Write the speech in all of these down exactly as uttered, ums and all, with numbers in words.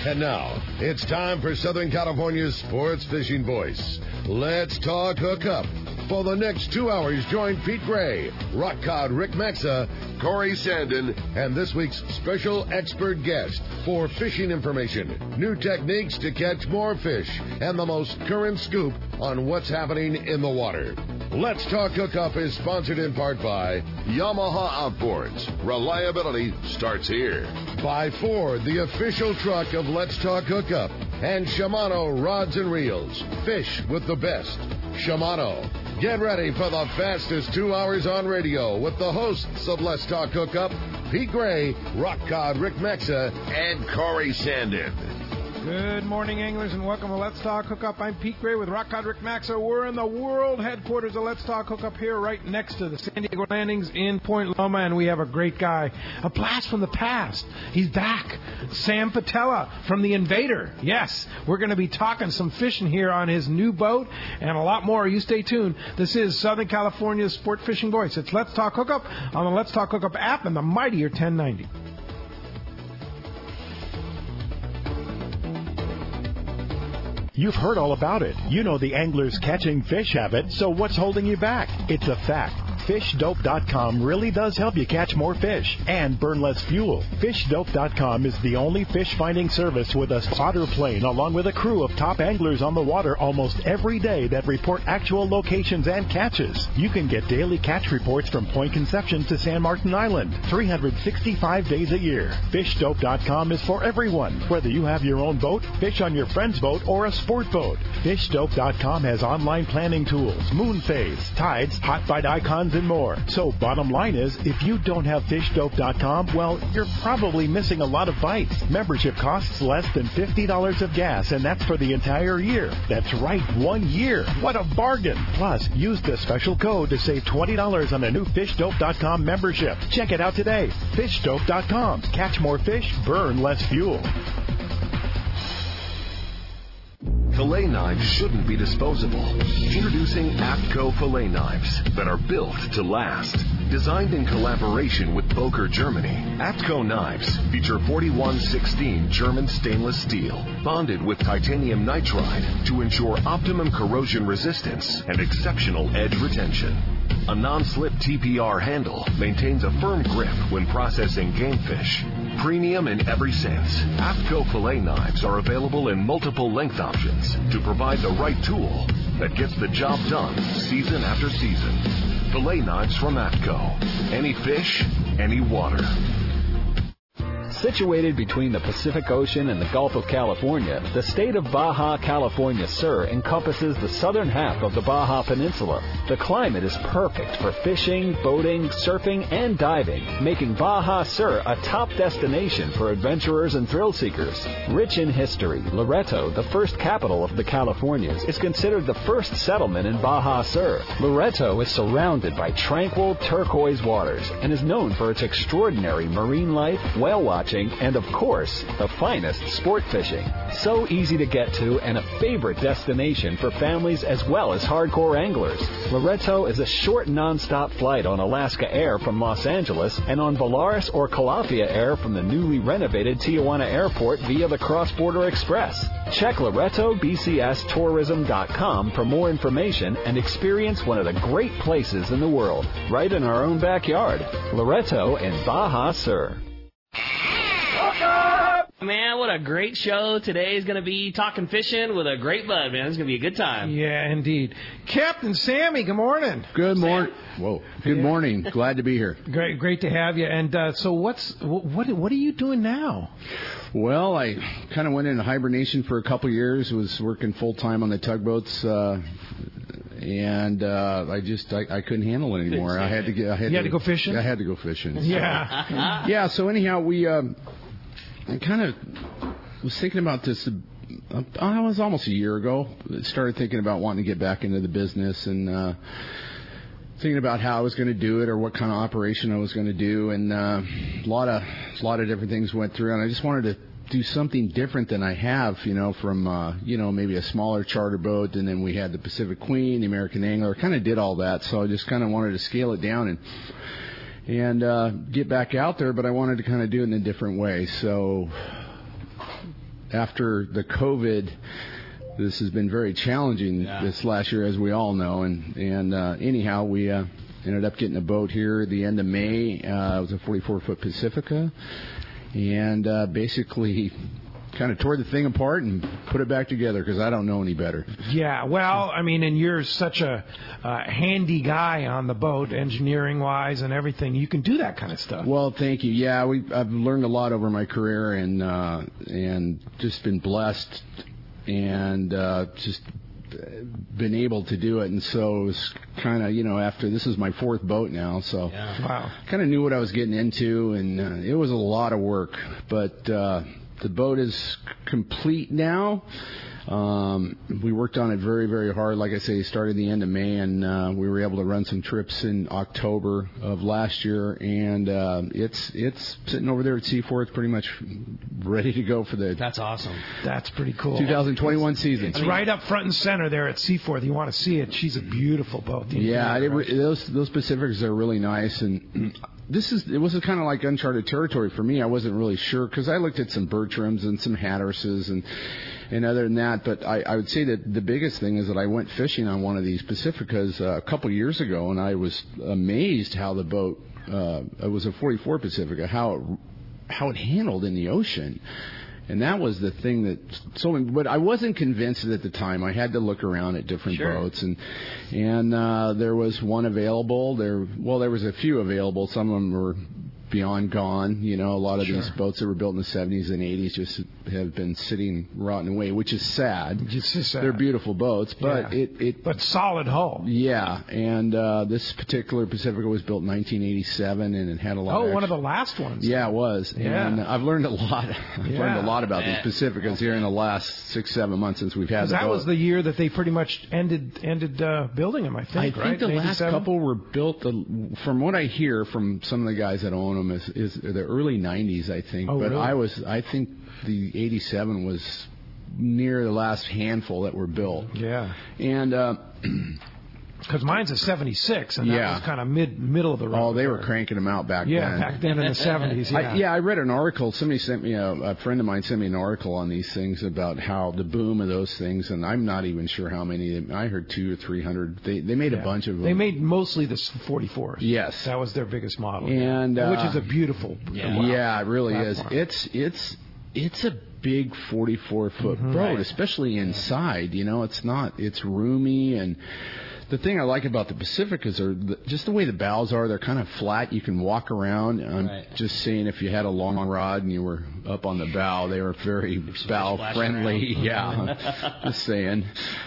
And now, it's time for Southern California's sports fishing voice. Let's talk hookup. For the next two hours, join Pete Gray, Rock Cod Rick Maxa, Corey Sandin, and this week's special expert guest for fishing information, new techniques to catch more fish, and the most current scoop on what's happening in the water. Let's Talk Hookup is sponsored in part by Yamaha Outboards. Reliability starts here. By Ford, the official truck of Let's Talk Hookup. And Shimano Rods and Reels. Fish with the best. Shimano. Get ready for the fastest two hours on radio with the hosts of Let's Talk Hookup, Pete Gray, Rock Cod Rick Maxa, and Corey Sandin. Good morning, anglers, and welcome to Let's Talk Hookup. I'm Pete Gray with Rock Cod Rick Maxa. We're in the world headquarters of Let's Talk Hookup here right next to the San Diego Landings in Point Loma, and we have a great guy, a blast from the past. He's back. Sam Patella from The Invader. Yes, we're going to be talking some fishing here on his new boat and a lot more. You stay tuned. This is Southern California's sport fishing voice. It's Let's Talk Hookup on the Let's Talk Hookup app and the mightier ten ninety. You've heard all about it. You know the angler's catching fish habit, so what's holding you back? It's a fact. fish dope dot com really does help you catch more fish and burn less fuel. fish dope dot com is the only fish finding service with a spotter plane along with a crew of top anglers on the water almost every day that report actual locations and catches. You can get daily catch reports from Point Conception to San Martin Island, three hundred sixty-five days a year. fish dope dot com is for everyone, whether you have your own boat, fish on your friend's boat, or a sport boat. fish dope dot com has online planning tools, moon phase, tides, hot bite icons, and more. So bottom line is, if you don't have fish dope dot com, well, you're probably missing a lot of bites. Membership costs less than fifty dollars of gas, and that's for the entire year. That's right, one year. What a bargain. Plus, use the special code to save twenty dollars on a new fish dope dot com membership. Check it out today. fish dope dot com. Catch more fish, burn less fuel. Fillet knives shouldn't be disposable. Introducing APCO fillet knives that are built to last. Designed in collaboration with Boker, Germany, APCO knives feature forty-one sixteen German stainless steel, bonded with titanium nitride to ensure optimum corrosion resistance and exceptional edge retention. A non-slip T P R handle maintains a firm grip when processing game fish. Premium in every sense, APCO fillet knives are available in multiple length options to provide the right tool that gets the job done season after season. Fillet knives from APCO. Any fish, any water. Situated between the Pacific Ocean and the Gulf of California, the state of Baja California Sur encompasses the southern half of the Baja Peninsula. The climate is perfect for fishing, boating, surfing, and diving, making Baja Sur a top destination for adventurers and thrill seekers. Rich in history, Loreto, the first capital of the Californias, is considered the first settlement in Baja Sur. Loreto is surrounded by tranquil turquoise waters and is known for its extraordinary marine life, whale watching, and, of course, the finest sport fishing. So easy to get to and a favorite destination for families as well as hardcore anglers. Loreto is a short non-stop flight on Alaska Air from Los Angeles and on Volaris or Calafia Air from the newly renovated Tijuana Airport via the Cross-Border Express. Check Loreto B C S tourism dot com for more information and experience one of the great places in the world, right in our own backyard. Loreto and Baja Sur. Man, what a great show today is going to be. Talking fishing with a great bud, man. It's going to be a good time. Yeah, indeed. Captain Sammy, good morning. Good morning. Whoa. Good yeah. morning. Glad to be here. Great, great to have you. And uh, so, what's what what are you doing now? Well, I kind of went into hibernation for a couple of years. Was working full time on the tugboats. Uh, And uh, I just I, I couldn't handle it anymore. I had to get. I had you to, had to go fishing. I had to go fishing. Yeah. yeah. So anyhow, we. Um, I kind of was thinking about this. Uh, I was almost a year ago. Started thinking about wanting to get back into the business and uh, thinking about how I was going to do it or what kind of operation I was going to do. And uh, a lot of a lot of different things went through. And I just wanted to do something different than I have, you know, from, uh, you know, maybe a smaller charter boat. And then we had the Pacific Queen, the American Angler. Kind of did all that. So I just kind of wanted to scale it down and and uh, get back out there, but I wanted to kind of do it in a different way. So after the COVID, this has been very challenging yeah. this last year, as we all know. And, and uh, anyhow, we uh, ended up getting a boat here at the end of May. Uh, it was a forty-four foot Pacifica. And uh, basically kind of tore the thing apart and put it back together because I don't know any better. Yeah, well, I mean, and you're such a uh, handy guy on the boat, engineering-wise and everything. You can do that kind of stuff. Well, thank you. Yeah, we, I've learned a lot over my career and uh, and just been blessed and uh, just been able to do it. And so it was kind of, you know, after this is my fourth boat now, so yeah. Wow. kind of knew what I was getting into, and uh, it was a lot of work, but uh, the boat is complete now. Um, we worked on it very, very hard. Like I say, started the end of May, and uh, we were able to run some trips in October of last year. And uh, it's it's sitting over there at Seaforth, pretty much ready to go for the. That's awesome. That's pretty cool. twenty twenty-one season. It's right up front and center there at Seaforth. You want to see it? She's a beautiful boat. Yeah, it, those those Pacifics are really nice, and this is it was kind of like uncharted territory for me. I wasn't really sure because I looked at some Bertrams and some Hatteras and. And other than that, but I, I would say that the biggest thing is that I went fishing on one of these Pacificas uh, a couple years ago, and I was amazed how the boat, uh, it was a forty-four Pacifica, how it, how it handled in the ocean. And that was the thing that so. But I wasn't convinced at the time. I had to look around at different sure. boats, and and uh, there was one available. There, well, there was a few available. Some of them were beyond gone. You know, a lot of sure. these boats that were built in the seventies and eighties just have been sitting rotting away, which is sad. It's just sad. They're beautiful boats, but yeah. it, it but solid hull. Yeah, and uh, this particular Pacifica was built in nineteen eighty-seven, and it had a lot. Oh, of one of the last ones. Yeah, it was. Yeah. And I've learned a lot. I've yeah. learned a lot about yeah. these Pacificas here in the last six, seven months since we've had the that boat. was the year that they pretty much ended ended uh, building them. I think. I think right? the eighty-seven? last couple were built. The, from what I hear from some of the guys that own them, is, is the early nineties, I think. Oh, but really? I was, I think the eighty-seven was near the last handful that were built. Yeah. And. Uh, Because mine's a seventy-six, and that yeah. was kind of mid middle of the road. Oh, they were cranking them out back yeah, then. Yeah, back then in the seventies. Yeah. I, yeah, I read an article. Somebody sent me a, a friend of mine sent me an article on these things about how the boom of those things, and I'm not even sure how many. I heard two or three hundred. They they made yeah. a bunch of them. They made mostly the forty-fours. Yes, that was their biggest model, and uh, which is a beautiful. Yeah, wow, yeah it really platform. is. It's it's it's a big forty-four foot mm-hmm. boat, right. especially inside. You know, it's not. It's roomy and. The thing I like about the Pacificas are the, just the way the bows are. They're kind of flat. You can walk around. I'm right. just saying if you had a long rod and you were up on the bow, they were very bow friendly. Yeah, just saying.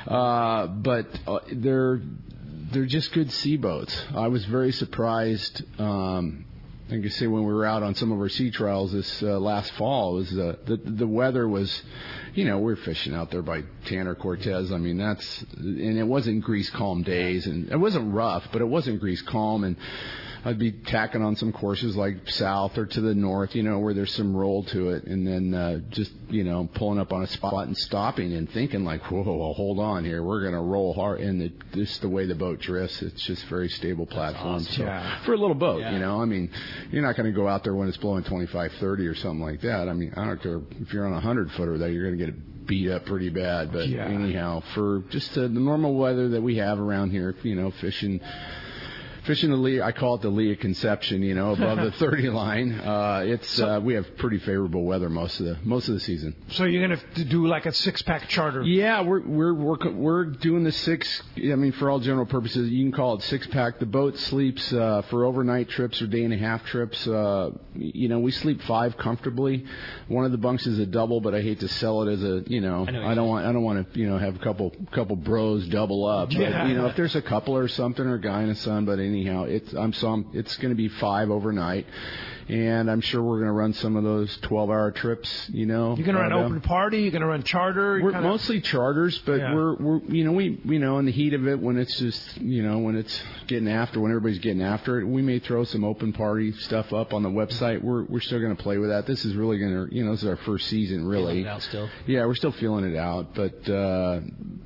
Uh, but uh, they're they're just good sea boats. I was very surprised. Um, I can say when we were out on some of our sea trials this uh, last fall, was uh, the the weather was, you know, we were fishing out there by Tanner Cortez. I mean, that's and it wasn't grease calm days, and it wasn't rough, but it wasn't grease calm, and I'd be tacking on some courses like south or to the north, you know, where there's some roll to it, and then uh, just, you know, pulling up on a spot and stopping and thinking like, whoa, well, hold on here, we're going to roll hard, and the, just the way the boat drifts, it's just very stable platform. Awesome. So Yeah. for a little boat, Yeah. you know, I mean, you're not going to go out there when it's blowing twenty-five, thirty or something like that. I mean, I don't care if you're on a hundred footer that you're going to get it beat up pretty bad. But Yeah. anyhow, for just uh, the normal weather that we have around here, you know, fishing. Fishing the Lee, I call it the Lee of Conception, you know, above the thirty line. Uh, it's uh, we have pretty favorable weather most of the most of the season. So you're going to do like a six pack charter? Yeah, we're we're we're we're doing the six. I mean, for all general purposes, you can call it six pack. The boat sleeps uh, for overnight trips or day and a half trips. Uh, you know, we sleep five comfortably. One of the bunks is a double, but I hate to sell it as a you know. I, know I don't want I don't want to you know have a couple couple bros double up. But, Yeah. you know, if there's a couple or something or a guy and a son, but anyhow, it's I'm so I'm, it's going to be five overnight. And I'm sure we're going to run some of those twelve-hour trips, you know. You're going to run uh, open party? You're going to run charter? We're kinda... mostly charters, but Yeah. we're, we're, you know, we, you know, in the heat of it, when it's just, you know, when it's getting after, when everybody's getting after it, we may throw some open party stuff up on the website. We're, we're still going to play with that. This is really going to, you know, this is our first season, really. Feeling it out still. Yeah, we're still feeling it out, but, uh,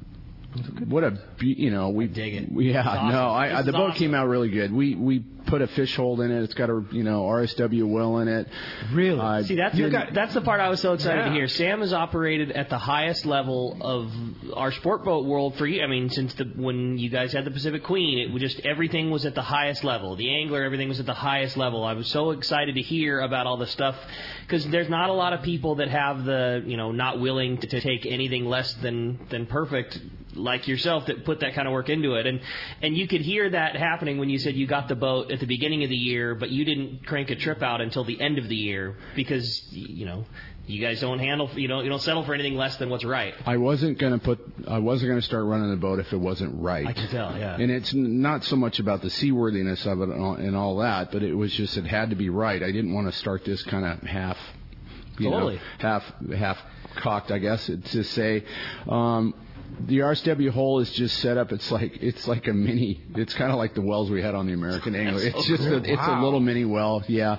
what a you know we I dig it. We, yeah, awesome. no, I, I, the boat awesome. came out really good. We we put a fish hold in it. It's got a you know R S W well in it. Really? Uh, See, that's You the, got- that's the part I was so excited Yeah. to hear. Sam has operated at the highest level of our sport boat world for you. I mean, since the when you guys had the Pacific Queen, it was just everything was at the highest level. The angler, everything was at the highest level. I was so excited to hear about all the stuff because there's not a lot of people that have the you know not willing to, to take anything less than than perfect like yourself that put that kind of work into it. And and you could hear that happening when you said you got the boat at the beginning of the year, but you didn't crank a trip out until the end of the year because, you know, you guys don't handle, you don't, you don't settle for anything less than what's right. I wasn't gonna put. I wasn't gonna start running the boat if it wasn't right. I can tell, yeah. And it's not so much about the seaworthiness of it and all, and all that, but it was just it had to be right. I didn't want to start this kind of half, you Totally. know, half half cocked, I guess, to say. Um, The R S W hole is just set up. It's like it's like a mini. It's kind of like the wells we had on the American Angler. It's just a, it's a little mini well. Yeah.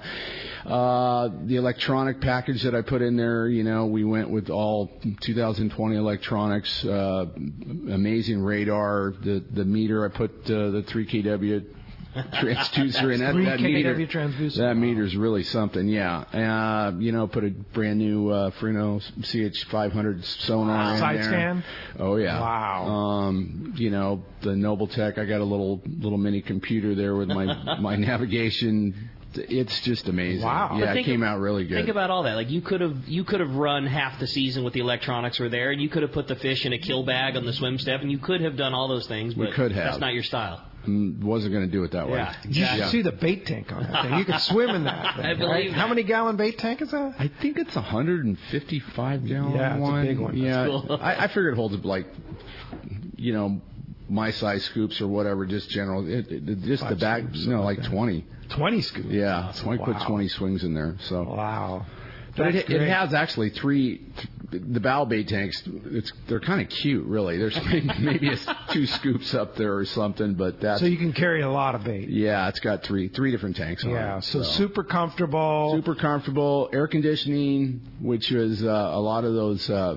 Uh, the electronic package that I put in there, you know, we went with all two thousand twenty electronics. Uh, amazing radar. The the meter I put uh, the three K W transducer in that, three that K W meter. transducer. That meter's really something. Yeah. Uh, you know, put a brand new uh, Freno C H five hundred sonar Wow. in Side there. scan? Oh yeah. Wow. Um, you know, the Nobletech. I got a little little mini computer there with my my navigation. It's just amazing. Wow. Yeah, But it think came of- out really good. Think about all that. Like you could have you could have run half the season with the electronics were there, and you could have put the fish in a kill bag on the swim step, and you could have done all those things. But We could have. That's not your style. Mm, wasn't going to do it that way. Yeah. You should Yeah. see the bait tank on that thing. You could swim in that thing. I believe right? that. How many gallon bait tank is that? I think it's a one hundred fifty-five gallon Yeah, it's a one. big one. Yeah, That's cool. I, I figured it holds like, you know, my size scoops or whatever, just general. It, it, just Five the back, scoops, no, something like like that. twenty. twenty scoops. Yeah, so I put Wow. twenty swings in there. So. Wow. But That's it, it great. has actually three. The bow bait tanks. It's they're kind of cute, really. There's maybe a, two scoops up there or something, but that's So you can carry a lot of bait. yeah. It's got three three different tanks on Yeah, it. so super comfortable. super comfortable. Air conditioning, which was uh, a lot of those. Uh,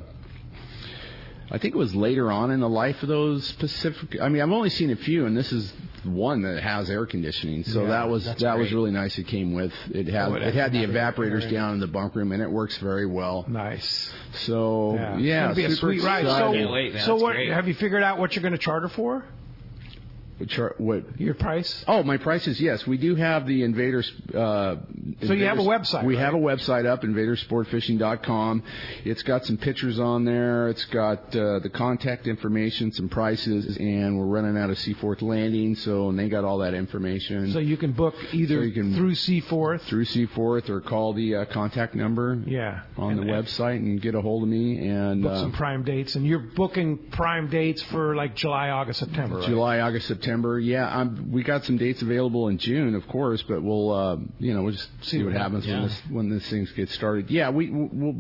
I think it was later on in the life of those Pacific. I mean, I've only seen a few, and this is one that has air conditioning. So Yeah, that was that's that was great. really nice. It came with it had Oh, it it has had the evaporator evaporators in it. down in the bunk room, and it works very well. Nice. So Yeah, yeah, it's gonna be a super sweet ride. excited. Can't wait, man. So That's what? great. Have you figured out what you're going to charter for? Which are- what? Your price? Oh, my prices, yes. We do have the Invaders. Uh, So you have a website, We right? have a website up, invader sport fishing dot com. It's got some pictures on there. It's got uh, the contact information, some prices, and we're running out of Seaforth Landing, so and they got all that information. So you can book either So you can- through Seaforth. through Seaforth or call the uh, contact number Yeah. on and, the website and get a hold of me. And Book uh, some prime dates, and you're booking prime dates for like July, August, September. Right? July, August, September. Yeah, I'm, we got some dates available in June, of course, but we'll, uh, you know, we'll just see what happens Yeah. when this when this things get started. Yeah, we we'll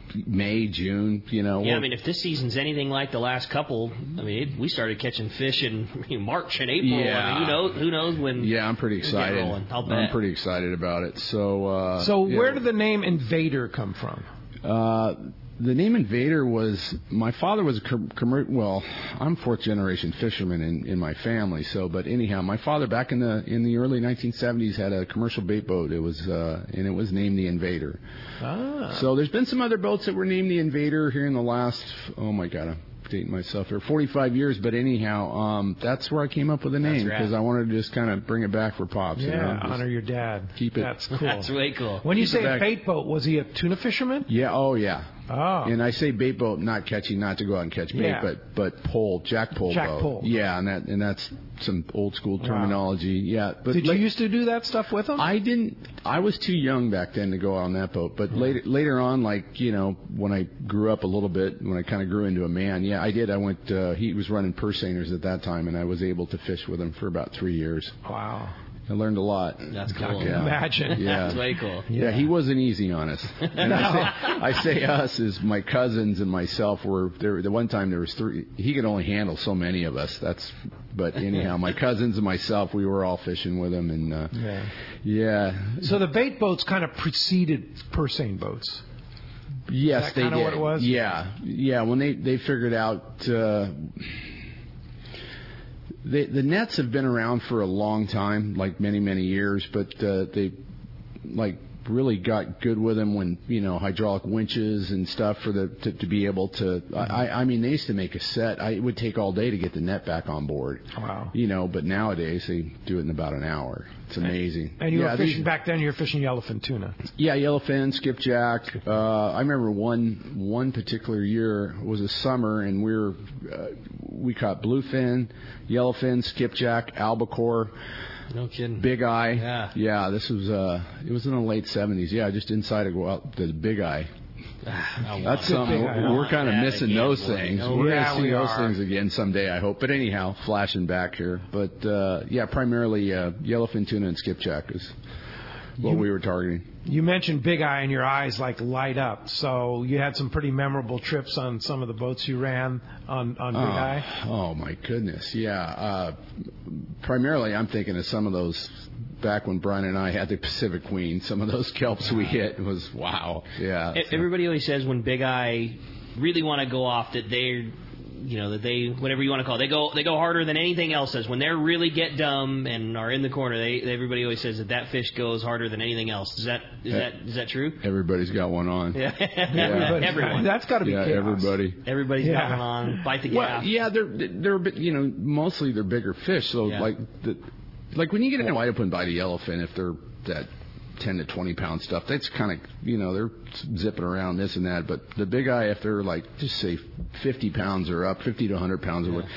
May, June, you know. Yeah, I we'll- mean, if this season's anything like the last couple, I mean, it, we started catching fish in March and April. Yeah. I mean, who knows? Who knows when? yeah, I'm pretty we get excited. rolling. I'll I'm bet. pretty excited about it. So, uh, So yeah. where did the name Invader come from? Uh, the name Invader was, my father was a, com- commer- well, I'm fourth generation fisherman in, in my family, so, but anyhow, my father back in the, in the early nineteen seventies had a commercial bait boat. It was, uh, and it was named the Invader. Ah. So there's been some other boats that were named the Invader here in the last, oh my God, I'm dating myself here, forty-five years, but anyhow, um, that's where I came up with the name, rad. because I wanted to just kind of bring it back for Pops. you Yeah, know, just honor your dad. keep it- That's cool. That's way cool. When you keep it say back. bait boat, was he a tuna fisherman? Yeah, oh yeah. Oh. And I say bait boat, not catching, not to go out and catch bait, Yeah. but but pole, jack pole Jack boat. pole. Yeah, and that and that's some old school terminology. Yeah, but Did like- you used to do that stuff with him? I didn't. I was too young back then to go out on that boat. But later, later on, like you know, when I grew up a little bit, when I kind of grew into a man, yeah, I did. I went. Uh, he was running purse seiners at that time, and I was able to fish with him for about three years. Wow. I learned a lot. That's cool. Yeah. Imagine. Yeah. That's way cool. Yeah, he wasn't easy on us. And I, say, I say us as my cousins and myself were there. The one time there was three. He could only handle so many of us. That's. But anyhow, my cousins and myself, we were all fishing with him, and uh, Yeah. yeah. So the bait boats kind of preceded purse seine boats. Yes, that they kinda did. what it was? Yeah, yeah. When they they figured out. Uh, they, the nets have been around for a long time, like many, many years, but uh, they, like, really got good with them when, you know, hydraulic winches and stuff for the to, to be able to. I, I mean, they used to make a set. I, it would take all day to get the net back on board. Wow. You know, but nowadays they do it in about an hour. It's amazing. And you yeah, were fishing these, back then. You were fishing yellowfin tuna. Yeah, yellowfin, skipjack. Uh, I remember one one particular year was a summer, and we were uh, we caught bluefin, yellowfin, skipjack, albacore. No kidding. Big eye. Yeah. Yeah, this was uh it was in the late seventies. Yeah, just inside to go out to the Big Eye. That's something we're, we're kind of missing again, those boy. things. No, we're yeah, going to see we those are. things again someday, I hope. But anyhow, flashing back here. But uh yeah, primarily uh yellowfin tuna and skipjack is what You- we were targeting. You mentioned Big Eye, and your eyes like light up. So you had some pretty memorable trips on some of the boats you ran on on Big oh, Eye. Oh my goodness, yeah. Uh, primarily, I'm thinking of some of those back when Brian and I had the Pacific Queen. Some of those kelps we hit was wow. Yeah. E- Everybody always says when Big Eye really want to go off that they're, you know, that they, whatever you want to call it, they go they go harder than anything else does. When they really get dumb and are in the corner, they everybody always says that that fish goes harder than anything else. Is that is that is that true? Everybody's got one on. Yeah. Everybody's- Everyone. That's got to be Yeah, chaos. everybody. Everybody's Yeah. got one on. Bite the Well, gaff. yeah, they're they're a bit, you know, mostly they're bigger fish. So Yeah. like the, like when you get in a wide open by the yellowfin, if they're that ten to twenty pound stuff, that's kind of, you know, they're zipping around this and that. But the Big Eye, if they're like just say fifty pounds or up, fifty to one hundred pounds or what.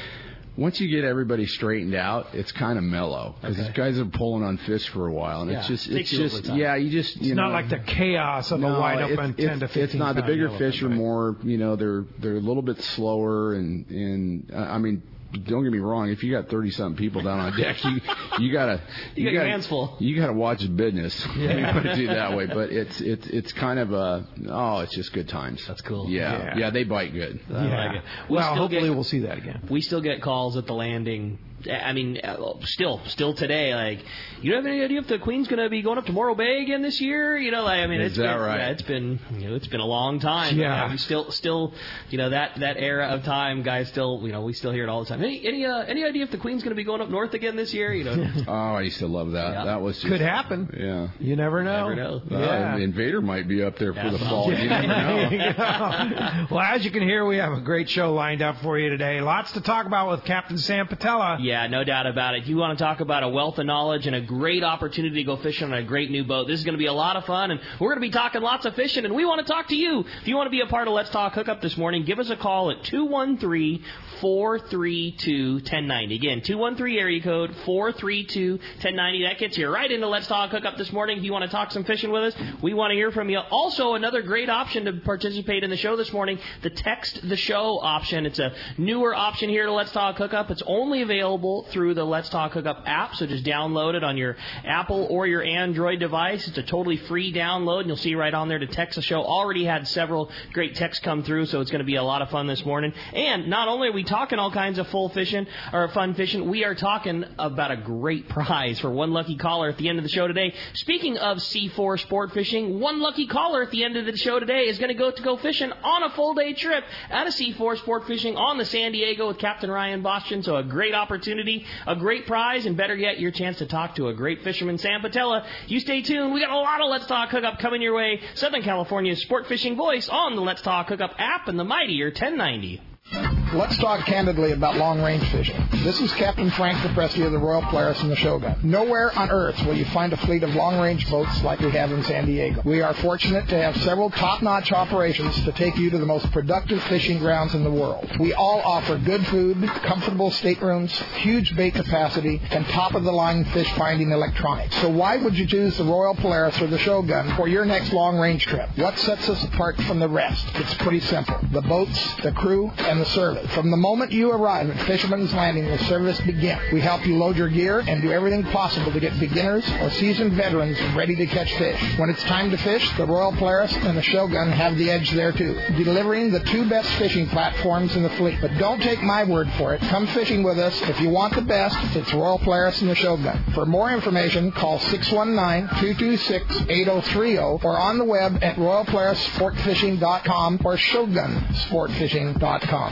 Once you get everybody straightened out, it's kind of mellow because Okay. these guys are pulling on fish for a while, and it's Yeah. just, Takes it's you a little just, time. yeah, you just, you It's know, not like the chaos of no, a wide it's- open it's, ten to fifteen. It's not. The pound bigger yellowfin, fish are right? more, you know, they're they're a little bit slower, and and uh, I mean, don't get me wrong. If you got thirty something people down on deck, you you gotta You got your gotta, hands full. You gotta watch the business. Let me put it to you that way. But it's it's it's kind of a oh, it's just good times. That's cool. Yeah, Yeah. yeah, they bite good. I Yeah. like it. We Well, still hopefully get- we'll see that again. We still get calls at the landing. I mean, uh, still, still today, like, you don't have any idea if the Queen's going to be going up to Morro Bay again this year? You know, like, I mean, Is it's that been, right? yeah, it's been, you know, it's been a long time. Yeah. we still, still, you know, that, that era of time, guys still, you know, we still hear it all the time. Any, any, uh, any idea if the Queen's going to be going up north again this year? You know, Oh, I used to love that. Yeah. That was just, Could happen. Yeah. You never know. Never know. Yeah. Uh, Invader might be up there for That's the what fall. I'm You saying. never know. There you go. Well, as you can hear, we have a great show lined up for you today. Lots to talk about with Captain Sam Patella. Yeah, no doubt about it. You want to talk about a wealth of knowledge and a great opportunity to go fishing on a great new boat. This is going to be a lot of fun, and we're going to be talking lots of fishing, and we want to talk to you. If you want to be a part of Let's Talk Hookup this morning, give us a call at two one three, four three two, one zero nine zero. Again, two one three area code four three two, one zero nine zero. That gets you right into Let's Talk Hookup this morning. If you want to talk some fishing with us, we want to hear from you. Also, another great option to participate in the show this morning, the Text the Show option. It's a newer option here to Let's Talk Hookup. It's only available through the Let's Talk Hookup app, so just download it on your Apple or your Android device. It's a totally free download, and you'll see right on there to text the show. Already had several great texts come through, so it's going to be a lot of fun this morning. And not only are we talking all kinds of full fishing or fun fishing, we are talking about a great prize for one lucky caller at the end of the show today. Speaking of C four Sport Fishing, one lucky caller at the end of the show today is going to go to go fishing on a full day trip at a C four Sport Fishing on the San Diego with Captain Ryan Boston. So a great opportunity, a great prize, and better yet, your chance to talk to a great fisherman, Sam Patella. You stay tuned. We got a lot of Let's Talk Hookup coming your way. Southern California's sport fishing voice on the Let's Talk Hookup app and the mightier ten ninety. Let's talk candidly about long-range fishing. This is Captain Frank DePresti of the Royal Polaris and the Shogun. Nowhere on earth will you find a fleet of long-range boats like we have in San Diego. We are fortunate to have several top-notch operations to take you to the most productive fishing grounds in the world. We all offer good food, comfortable staterooms, huge bait capacity, and top-of-the-line fish-finding electronics. So why would you choose the Royal Polaris or the Shogun for your next long-range trip? What sets us apart from the rest? It's pretty simple. The boats, the crew, and the service. From the moment you arrive at Fisherman's Landing, the service begins. We help you load your gear and do everything possible to get beginners or seasoned veterans ready to catch fish. When it's time to fish, the Royal Polaris and the Shogun have the edge there too, delivering the two best fishing platforms in the fleet. But don't take my word for it. Come fishing with us. If you want the best, it's Royal Polaris and the Shogun. For more information, call six one nine, two two six, eight zero three zero or on the web at royal polaris sport fishing dot com or shogun sport fishing dot com. Henry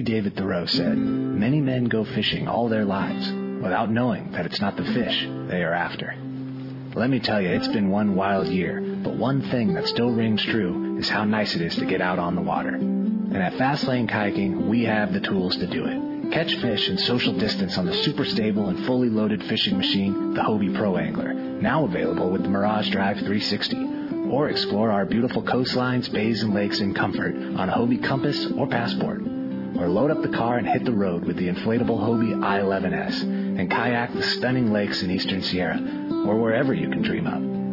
David Thoreau said, "Many men go fishing all their lives without knowing that it's not the fish they are after." Let me tell you, it's been one wild year, but one thing that still rings true is how nice it is to get out on the water. And at Fast Lane Kayaking, we have the tools to do it. Catch fish and social distance on the super stable and fully loaded fishing machine, the Hobie Pro Angler, now available with the Mirage Drive three sixty. Or explore our beautiful coastlines, bays, and lakes in comfort on a Hobie Compass or Passport. Or load up the car and hit the road with the inflatable Hobie I eleven S and kayak the stunning lakes in Eastern Sierra or wherever you can dream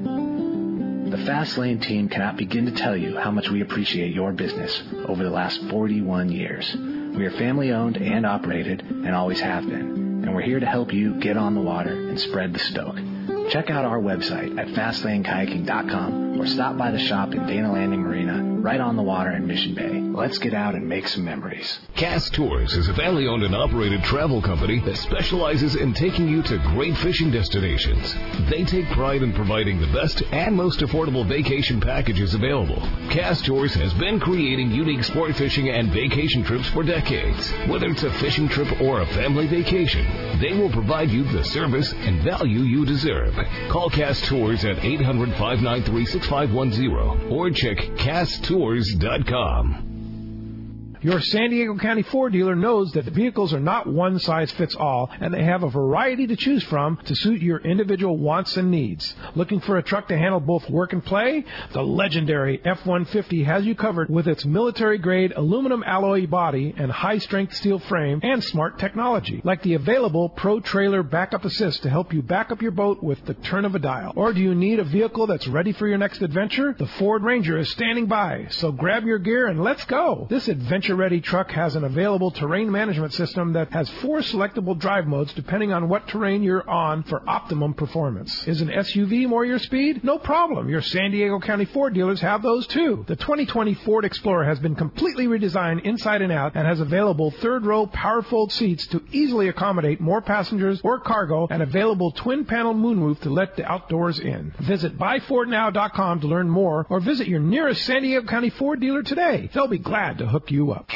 of. The Fast Lane team cannot begin to tell you how much we appreciate your business over the last forty-one years. We are family-owned and operated and always have been, and we're here to help you get on the water and spread the stoke. Check out our website at fast lane kayaking dot com or stop by the shop in Dana Landing Marina, right on the water in Mission Bay. Let's get out and make some memories. Cass Tours is a family-owned and operated travel company that specializes in taking you to great fishing destinations. They take pride in providing the best and most affordable vacation packages available. Cass Tours has been creating unique sport fishing and vacation trips for decades. Whether it's a fishing trip or a family vacation, they will provide you the service and value you deserve. Call Cass Tours at eight hundred, five nine three, six five one zero or check cass tours dot com. Your San Diego County Ford dealer knows that the vehicles are not one size fits all, and they have a variety to choose from to suit your individual wants and needs. Looking for a truck to handle both work and play? The legendary F one fifty has you covered with its military-grade aluminum alloy body and high-strength steel frame and smart technology, like the available Pro Trailer Backup Assist to help you back up your boat with the turn of a dial. Or do you need a vehicle that's ready for your next adventure? The Ford Ranger is standing by, so grab your gear and let's go. This adventure ready truck has an available terrain management system that has four selectable drive modes depending on what terrain you're on for optimum performance. Is an S U V more your speed? No problem. Your San Diego County Ford dealers have those too. The twenty twenty Ford Explorer has been completely redesigned inside and out and has available third row power fold seats to easily accommodate more passengers or cargo and available twin panel moonroof to let the outdoors in. Visit buy ford now dot com to learn more or visit your nearest San Diego County Ford dealer today. They'll be glad to hook you up.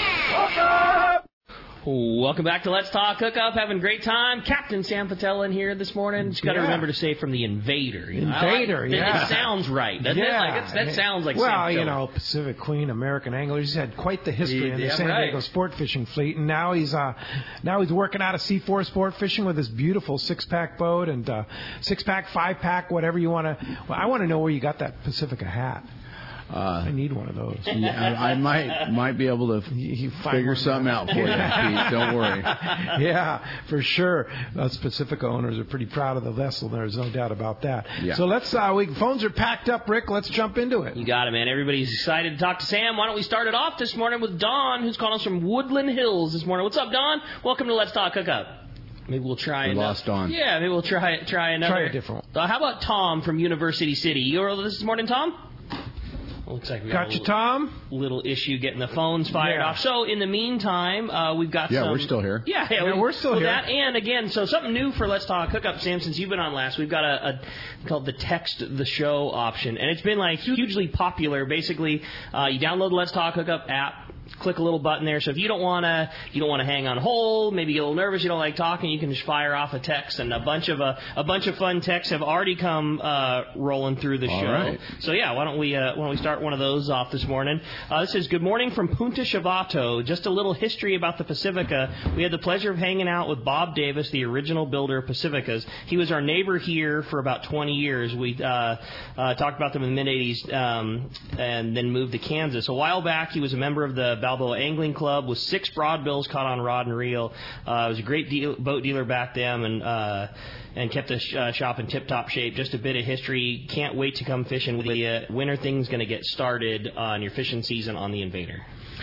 Welcome back to Let's Talk Hookup. Having a great time. Captain Sam Patel in here this morning. Just got to yeah. remember to say from the Invader. You know? Invader, like, yeah. It, it sounds right, doesn't yeah. it? Like it's, that sounds like well, Sam you know, Pacific Queen, American Anglers. He's had quite the history yeah, in the yeah, San right. Diego sport fishing fleet, and now he's uh, now he's working out of C four Sport Fishing with his beautiful six-pack boat and uh, six-pack, five-pack, whatever you want to. Well, I want to know where you got that Pacifica hat. Uh, I need one of those. Yeah, I might might be able to you, you figure something out for you, Pete. Don't worry. Yeah, for sure. Us Pacifica owners are pretty proud of the vessel. There's no doubt about that. Yeah. So let's. Uh, we phones are packed up, Rick. Let's jump into it. You got it, man. Everybody's excited to talk to Sam. Why don't we start it off this morning with Don, who's calling us from Woodland Hills this morning. What's up, Don? Welcome to Let's Talk Hookup. Maybe we'll try. We lost Don. Yeah, maybe we'll try try another. Try a different one. Uh, how about Tom from University City? You were this morning, Tom? Looks like we got, got a you, little, Tom. Little issue getting the phones fired yeah. off. So in the meantime, uh, we've got yeah, some. we're still here. Yeah, yeah, yeah we, we're still well, here. That and again, so something new for Let's Talk Hookup, Sam. Since you've been on last, we've got a, a called the Text the Show option, and it's been like hugely popular. Basically, uh, you download the Let's Talk Hookup app. Click a little button there. So if you don't want to, you don't want to hang on hold, maybe you get a little nervous, you don't like talking, you can just fire off a text, and a bunch of uh, a bunch of fun texts have already come uh, rolling through the All show. Right. So yeah, why don't we uh, why don't we start one of those off this morning? Uh, this is good morning from Punta Chavato. Just a little history about the Pacifica. We had the pleasure of hanging out with Bob Davis, the original builder of Pacificas. He was our neighbor here for about twenty years. We uh, uh, talked about them in the mid eighties, um, and then moved to Kansas. A while back, he was a member of the Balboa Angling Club with six broadbills caught on rod and reel. Uh, was a great deal, boat dealer back then, and uh, and kept the sh- uh, shop in tip-top shape. Just a bit of history. Can't wait to come fishing with you. Uh, winter thing's going to get started on your fishing season on the Invader.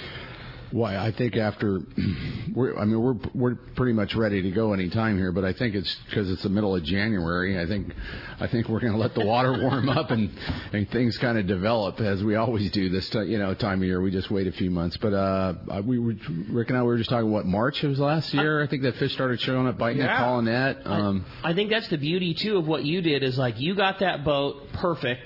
Why, I think after, we're, I mean, we're we're pretty much ready to go any time here, but I think it's because it's the middle of January. I think I think we're going to let the water warm up and, and things kind of develop as we always do this t- you know time of year. We just wait a few months. But uh, we were, Rick and I we were just talking what March it was last year. I think that fish started showing up biting yeah. at calling net. Um, I, I think that's the beauty too of what you did is like you got that boat perfect.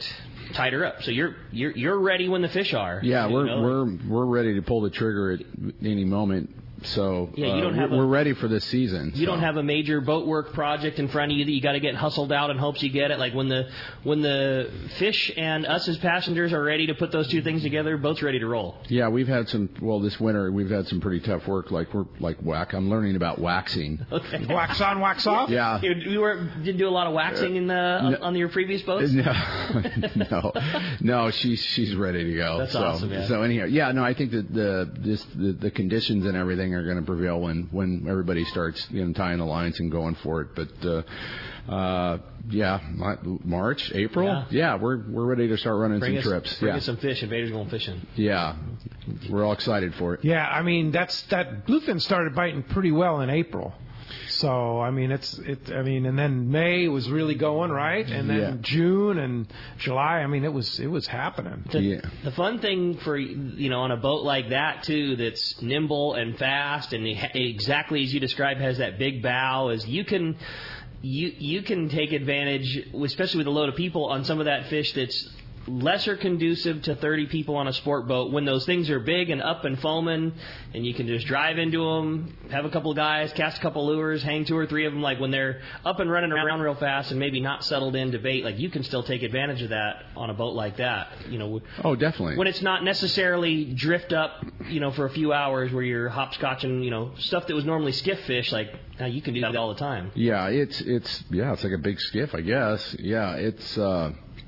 tighter up. So you're you're you're ready when the fish are. Yeah, we're know? we're we're ready to pull the trigger at any moment. So yeah, you don't uh, have we're a, ready for this season. You so. don't have a major boat work project in front of you that you got to get hustled out in hopes you get it. Like when the when the fish and us as passengers are ready to put those two things together, boat's ready to roll. Yeah, we've had some. Well, this winter we've had some pretty tough work. Like we're like whack. I'm learning about waxing. Okay. Wax on, wax off. Yeah. You, you were didn't do a lot of waxing in the on, no, on your previous boats. No, no, no. She's she's ready to go. That's so, awesome, man. So anyhow, yeah. No, I think that the this the, the conditions and everything are going to prevail when. when everybody starts, you know, tying the lines and going for it. But, uh, uh, yeah, March, April, yeah. yeah, we're we're ready to start running bring some us, trips. Bring yeah. us some fish. Invaders going fishing. Yeah, we're all excited for it. Yeah, I mean, that's that bluefin started biting pretty well in April. So I mean, it's it. I mean, and then May was really going right, and then yeah. June and July. I mean, it was it was happening. The, yeah. the fun thing for you know on a boat like that too, that's nimble and fast, and exactly as you described, has that big bow, is you can you you can take advantage, especially with a load of people, on some of that fish that's lesser conducive to thirty people on a sport boat when those things are big and up and foaming, and you can just drive into them, have a couple of guys, cast a couple lures, hang two or three of them. Like when they're up and running around real fast and maybe not settled into bait, like you can still take advantage of that on a boat like that. You know. Oh, definitely. When it's not necessarily drift up, you know, for a few hours where you're hopscotching, you know, stuff that was normally skiff fish. Like now you can do that all the time. Yeah, it's it's yeah, it's like a big skiff, I guess. Yeah, it's. Uh,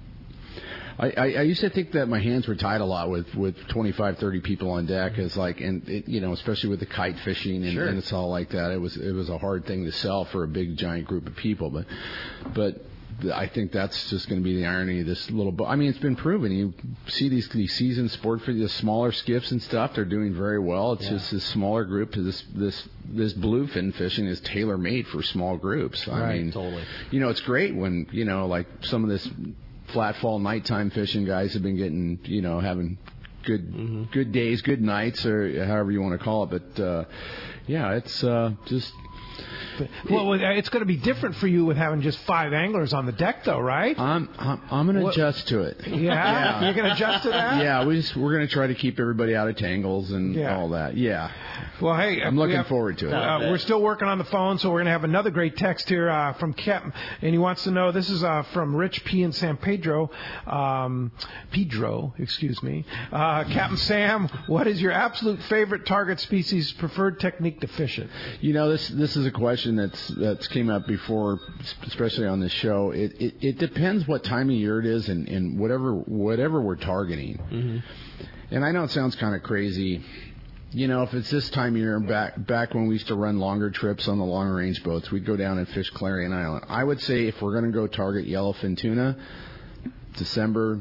I, I, I used to think that my hands were tied a lot with, with twenty-five, thirty people on deck. Is like, and it, you know, especially with the kite fishing and, sure. and it's all like that. It was it was a hard thing to sell for a big giant group of people. But but I think that's just going to be the irony of this little boat. I mean, it's been proven. You see these these seasoned sport for the smaller skiffs and stuff. They're doing very well. It's yeah. just this smaller group. This this this bluefin fishing is tailor made for small groups. I right, mean, totally. You know, it's great when you know like some of this. Flat fall nighttime fishing guys have been getting, you know, having good mm-hmm. good days, good nights, or however you want to call it. But uh, yeah, it's uh, just. Well, it's going to be different for you with having just five anglers on the deck, though, right? I'm I'm, I'm going to adjust to it. Yeah, yeah. You're going to adjust to that. Yeah, we just, we're going to try to keep everybody out of tangles and yeah. all that. Yeah. Well, hey, I'm looking have, forward to it. Uh, we're still working on the phone, so we're going to have another great text here uh, from Captain, and he wants to know. This is uh, from Rich P in San Pedro, um, Pedro, excuse me. Uh, Captain Sam, what is your absolute favorite target species, preferred technique to fish it? You know, this this is a question that's that's came up before, especially on this show. It it, it depends what time of year it is and, and whatever whatever we're targeting. Mm-hmm. And I know it sounds kind of crazy. You know, if it's this time of year, back back when we used to run longer trips on the long range boats, we'd go down and fish Clarion Island. I would say if we're going to go target yellowfin tuna, December,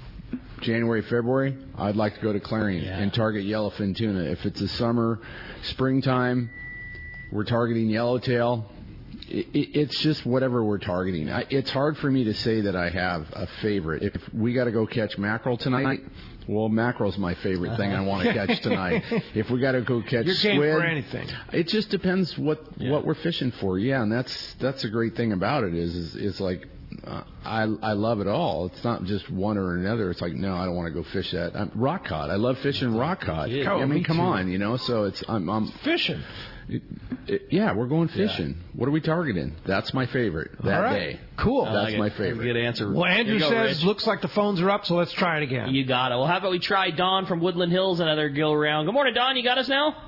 January, February, I'd like to go to Clarion yeah. and target yellowfin tuna. If it's a summer, springtime, we're targeting yellowtail. It, it, it's just whatever we're targeting. I, it's hard for me to say that I have a favorite. If we got to go catch mackerel tonight, well, mackerel's my favorite thing I want to catch tonight. If we got to go catch You're squid, game for anything. It just depends what yeah. what we're fishing for. Yeah, and that's that's a great thing about it is is, is like uh, I I love it all. It's not just one or another. It's like no, I don't want to go fish that. I'm, rock cod. I love fishing rock cod. Yeah. I Oh, mean, me come too. on, you know. So it's I'm, I'm fishing. It, it, yeah, we're going fishing. Yeah. What are we targeting? That's my favorite that All right. day. Cool. That's like my it. favorite. Good answer. Well, Andrew go, says, Rich. looks like the phones are up, so let's try it again. You got it. Well, how about we try Don from Woodland Hills, another go round. Good morning, Don. You got us now?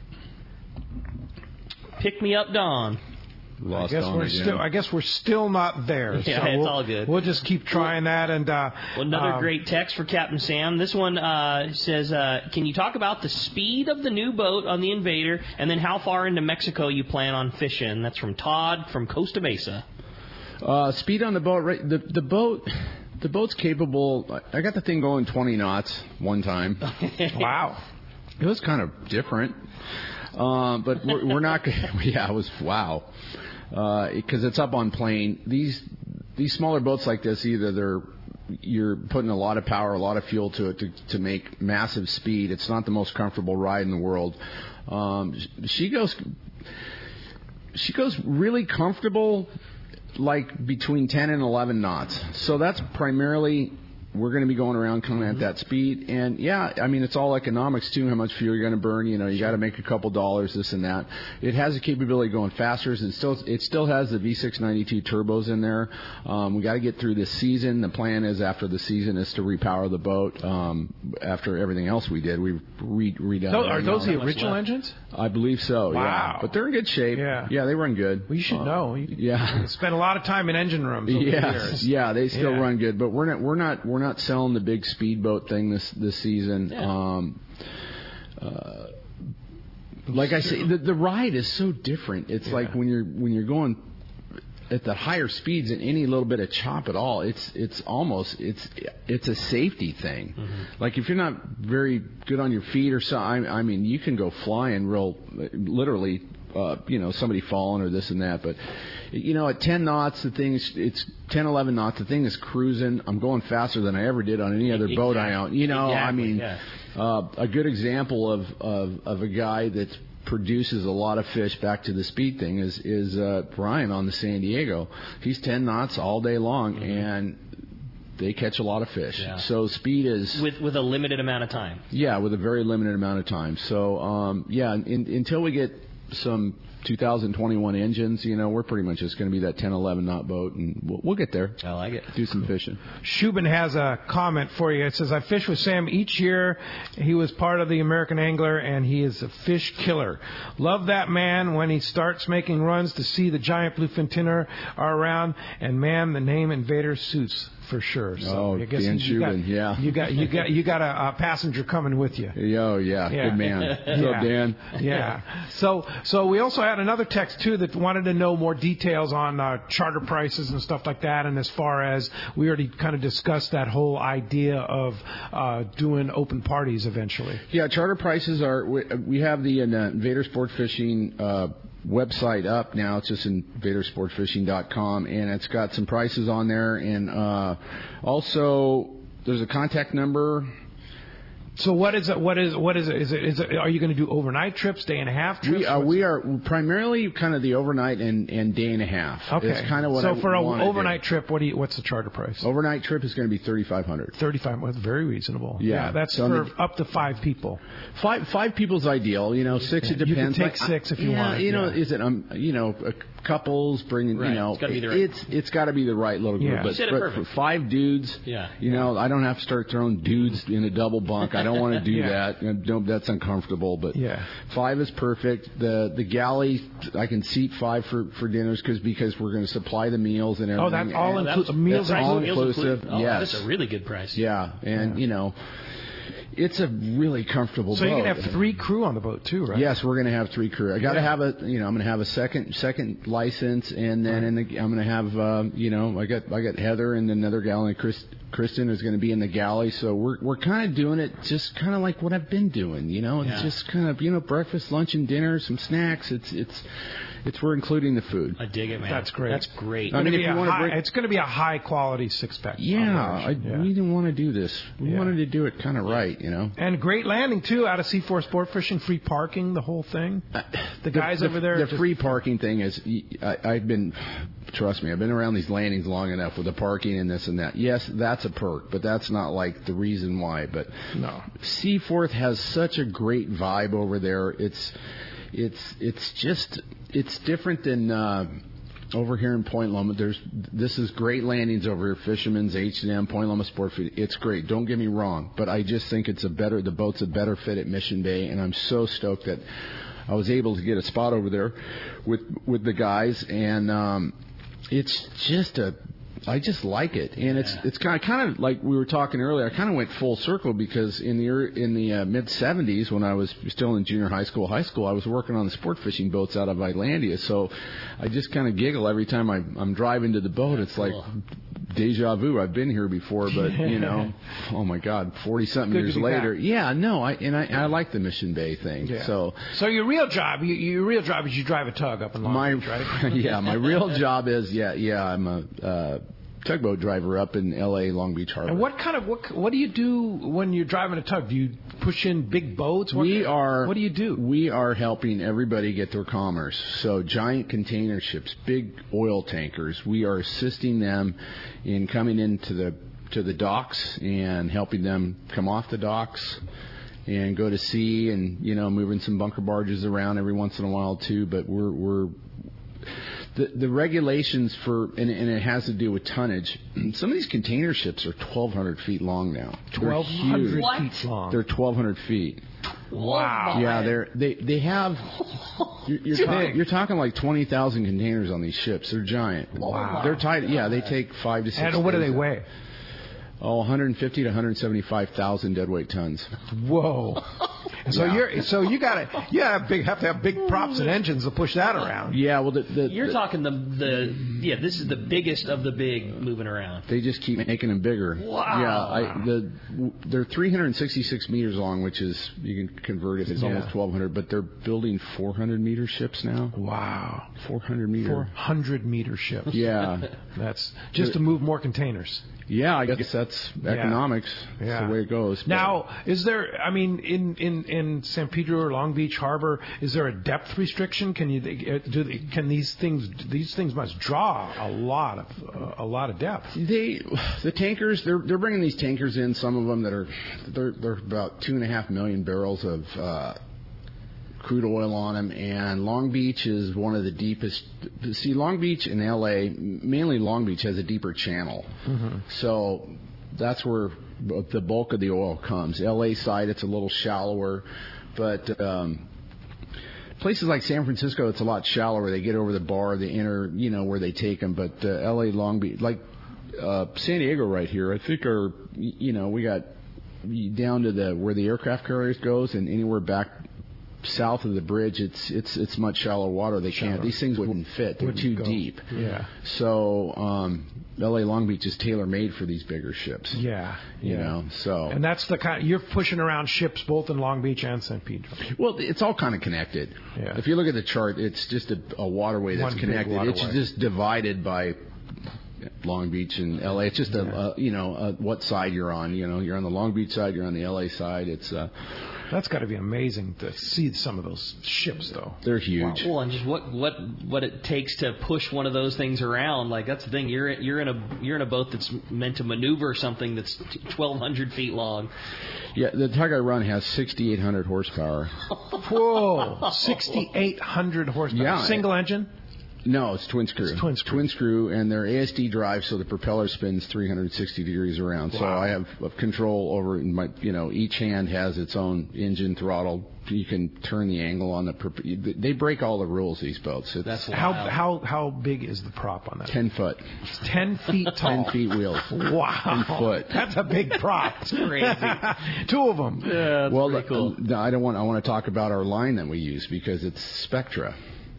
Pick me up, Don. Lost I guess on we're again. still. I guess we're still not there. Yeah, so it's we'll, all good. We'll just keep trying that. And uh, well, another um, great text for Captain Sam. This one uh, says, uh, "Can you talk about the speed of the new boat on the Invader, and then how far into Mexico you plan on fishing?" That's from Todd from Costa Mesa. Uh, speed on the boat. Right, the the boat. The boat's capable. I got the thing going twenty knots one time. Wow. It was kind of different. Uh, but we're, we're not. Yeah, it was wow. Because uh, it's up on plane. These these smaller boats like this, either they're you're putting a lot of power, a lot of fuel to it to, to make massive speed. It's not the most comfortable ride in the world. Um, she goes she goes really comfortable, like between ten and eleven knots. So that's primarily we're going to be going around kind of mm-hmm. at that speed. And, yeah, I mean, it's all economics, too, how much fuel you're going to burn. You know, you got to make a couple dollars, this and that. It has the capability of going faster. And still, it still has the V six ninety-two turbos in there. Um, we got to get through this season. The plan is after the season is to repower the boat. Um, after everything else we did, we re- redone so it. Are those the original engines? I believe so, wow. yeah. But they're in good shape. Yeah, yeah they run good. Well, you should uh, know. You yeah. spent a lot of time in engine rooms over yes. the years. Yeah, they still yeah. run good. But we're not, we're not, we're not selling the big speedboat thing this this season. Yeah. Um, uh, like I say, the, the ride is so different. It's yeah. like when you're when you're going at the higher speeds and any little bit of chop at all, it's it's almost it's it's a safety thing. Mm-hmm. Like if you're not very good on your feet or so, I, I mean, you can go flying real, literally, uh, you know, somebody falling or this and that, but. You know, at ten knots, the thing is, it's ten, eleven knots, the thing is cruising. I'm going faster than I ever did on any other exactly. boat I own. You know, exactly. I mean, yeah. uh, a good example of, of, of a guy that produces a lot of fish, back to the speed thing, is, is uh, Brian on the San Diego. He's ten knots all day long, mm-hmm. and they catch a lot of fish. Yeah. So speed is... With with a limited amount of time. Yeah, with a very limited amount of time. So, um, yeah, in, until we get some... two thousand twenty-one engines, you know, we're pretty much just going to be that ten, eleven knot boat, and we'll, we'll get there. I like it. Do some fishing. Shubin has a comment for you. It says, I fish with Sam each year. He was part of the American Angler, and he is a fish killer. Love that man when he starts making runs to see the giant bluefin tuna are around, and man, the name Invader suits. For sure. So oh, I guess Dan you Shubin, got, yeah. You got you got you got a, a passenger coming with you. Oh yeah, yeah. Good man. What's yeah. up, Dan? Yeah. So so we also had another text too that wanted to know more details on uh, charter prices and stuff like that. And as far as we already kind of discussed that whole idea of uh, doing open parties eventually. Yeah, charter prices are. We, we have the uh, Invader Sport Fishing. Uh, website up now. It's just invader sport fishing dot com, and it's got some prices on there, and uh, also there's a contact number. So what is it? What is what is it? Is it? Is it? Are you going to do overnight trips, day and a half trips? We, uh, we are primarily kind of the overnight and, and day and a half. Okay. It's kind of what so I for an overnight do. trip, what do you? What's the charter price? Overnight trip is going to be thirty-five hundred. Thirty-five. That's very reasonable. Yeah, yeah that's so for the, up to five people. Five five people's ideal. You know, six. Yeah. It depends. You can take like, six if you yeah, want. You know, yeah. is it um you know couples bringing right. you know it's got to be the right. it's it's got to be the right little group. Yeah. But, you but perfect. for five dudes, yeah. you know, I don't have to start throwing dudes in a double bunk. I don't want to do yeah. that. Don't, that's uncomfortable. But yeah. five is perfect. The the galley, I can seat five for, for dinners because because we're going to supply the meals and everything. Oh, that's all and inclusive. Meals that's all inclusive. inclusive. Oh, yes, that's a really good price. Yeah, and yeah. you know. It's a really comfortable so boat. So you're gonna have three crew on the boat too, right? Yes, we're gonna have three crew. I got to yeah. have a, you know, I'm gonna have a second second license, and then in the, I'm gonna have, uh, you know, I got I got Heather and another gal, and Chris, Kristen is gonna be in the galley. So we're we're kind of doing it just kind of like what I've been doing, you know. It's yeah. just kind of, you know, breakfast, lunch, and dinner, some snacks. It's it's. It's we're including the food. I dig it, man. That's great. That's great. I mean, if you want to high, bring, it's going to be a high quality six pack. Yeah, I, yeah, we didn't want to do this. We yeah. wanted to do it kind of right, you know. And great landing too, out of C four Sport Fishing, free parking, the whole thing. The, the guys the, over there. The just, free parking thing is, I, I've been, trust me, I've been around these landings long enough with the parking and this and that. Yes, that's a perk, but that's not like the reason why. But no, Seaforth has such a great vibe over there. It's. It's it's just it's different than uh, over here in Point Loma. There's this is great landings over here, Fisherman's, H and M, Point Loma Sport Food. It's great. Don't get me wrong, but I just think it's a better the boat's a better fit at Mission Bay, and I'm so stoked that I was able to get a spot over there with with the guys, and um, it's just a. I just like it, and it's yeah. it's kind of kind of like we were talking earlier. I kind of went full circle because in the in the uh, mid seventies, when I was still in junior high school, high school, I was working on the sport fishing boats out of Islandia. So I just kind of giggle every time I, I'm driving to the boat. That's it's cool. like deja vu. I've been here before, but you know, oh my God, forty something years later. Back. Yeah, no, I and I, I like the Mission Bay thing. Yeah. So so your real job, you, your real job is you drive a tug up in Long my Beach, right? yeah, my real job is yeah yeah I'm a. Uh, tugboat driver up in L A Long Beach Harbor. And what kind of what what do you do when you're driving a tug? Do you push in big boats? What, we are. What do you do? We are helping everybody get their commerce. So giant container ships, big oil tankers. We are assisting them in coming into the to the docks and helping them come off the docks and go to sea, and you know, moving some bunker barges around every once in a while too. But we're we're the the regulations for and, and it has to do with tonnage. Some of these container ships are twelve hundred feet long now. twelve hundred feet long. They're twelve hundred feet. Wow. Yeah, they're they they have. You're, you're, talk, you're talking like twenty thousand containers on these ships. They're giant. Wow. They're tight. Yeah, they take five to six. And what do they days. weigh? Oh, one hundred fifty to one hundred seventy-five thousand deadweight tons. Whoa! So Yeah. you're so you got to you have big have to have big props and engines to push that around. Yeah, well, the, the, You're the, talking the the yeah. This is the biggest of the big moving around. They just keep making them bigger. Wow. Yeah, I, the they're three hundred sixty-six meters long, which is you can convert it. It's Yeah. almost twelve hundred, but they're building four hundred meter ships now. Wow! four hundred meter. Four hundred meter ships. Yeah. That's just to move more containers. Yeah, I guess that's economics. Yeah. That's the way it goes. Now, is there? I mean, in, in, in San Pedro or Long Beach Harbor, is there a depth restriction? Can you do? They, can these things? These things must draw a lot of uh, a lot of depth. They, the tankers, they're they're bringing these tankers in. Some of them that are they're they're about two and a half million barrels of uh, crude oil on them. And Long Beach is one of the deepest. See, Long Beach and L A, mainly Long Beach, has a deeper channel. Mm-hmm. So that's where the bulk of the oil comes. L A side, it's a little shallower, but um, places like San Francisco, it's a lot shallower. They get over the bar, they enter, you know, where they take them. But uh, L A, Long Beach, like uh, San Diego right here, I think are, you know, we got down to the where the aircraft carriers goes, and anywhere back south of the bridge, it's it's it's much shallow water. They can't. These things wouldn't fit. They're Wouldn't too go. deep. Yeah. So um, L A Long Beach is tailor made for these bigger ships. Yeah. You yeah. know. So. And that's the kind you're pushing around ships both in Long Beach and San Pedro. Well, it's all kind of connected. Yeah. If you look at the chart, it's just a, a waterway that's One big connected. waterway. It's just divided by Long Beach and L A. It's just a, Yeah. a you know a, what side you're on. You know, you're on the Long Beach side, you're on the L A side. It's uh, That's got to be amazing to see some of those ships, though. they're huge. Well, and just what what what it takes to push one of those things around. Like that's the thing. You're you're in a you're in a boat that's meant to maneuver something that's twelve hundred feet long. Yeah, the tug I run has sixty-eight hundred horsepower. Whoa, sixty-eight hundred horsepower. Yeah. Single engine. No, it's twin screw. It's twin screw. Twin screw, and they're A S D drive, so the propeller spins three hundred sixty degrees around. So Wow. I have control over my, you know, each hand has its own engine throttle. You can turn the angle on the. Prop- they break all the rules. These boats. It's That's How wild. how how big is the prop on that? ten foot, It's ten feet tall. ten feet wheels. Wow, ten foot. That's a big prop. It's crazy. Two of them. Yeah, that's well, pretty cool. uh, I don't want. I want to talk about our line that we use because it's Spectra.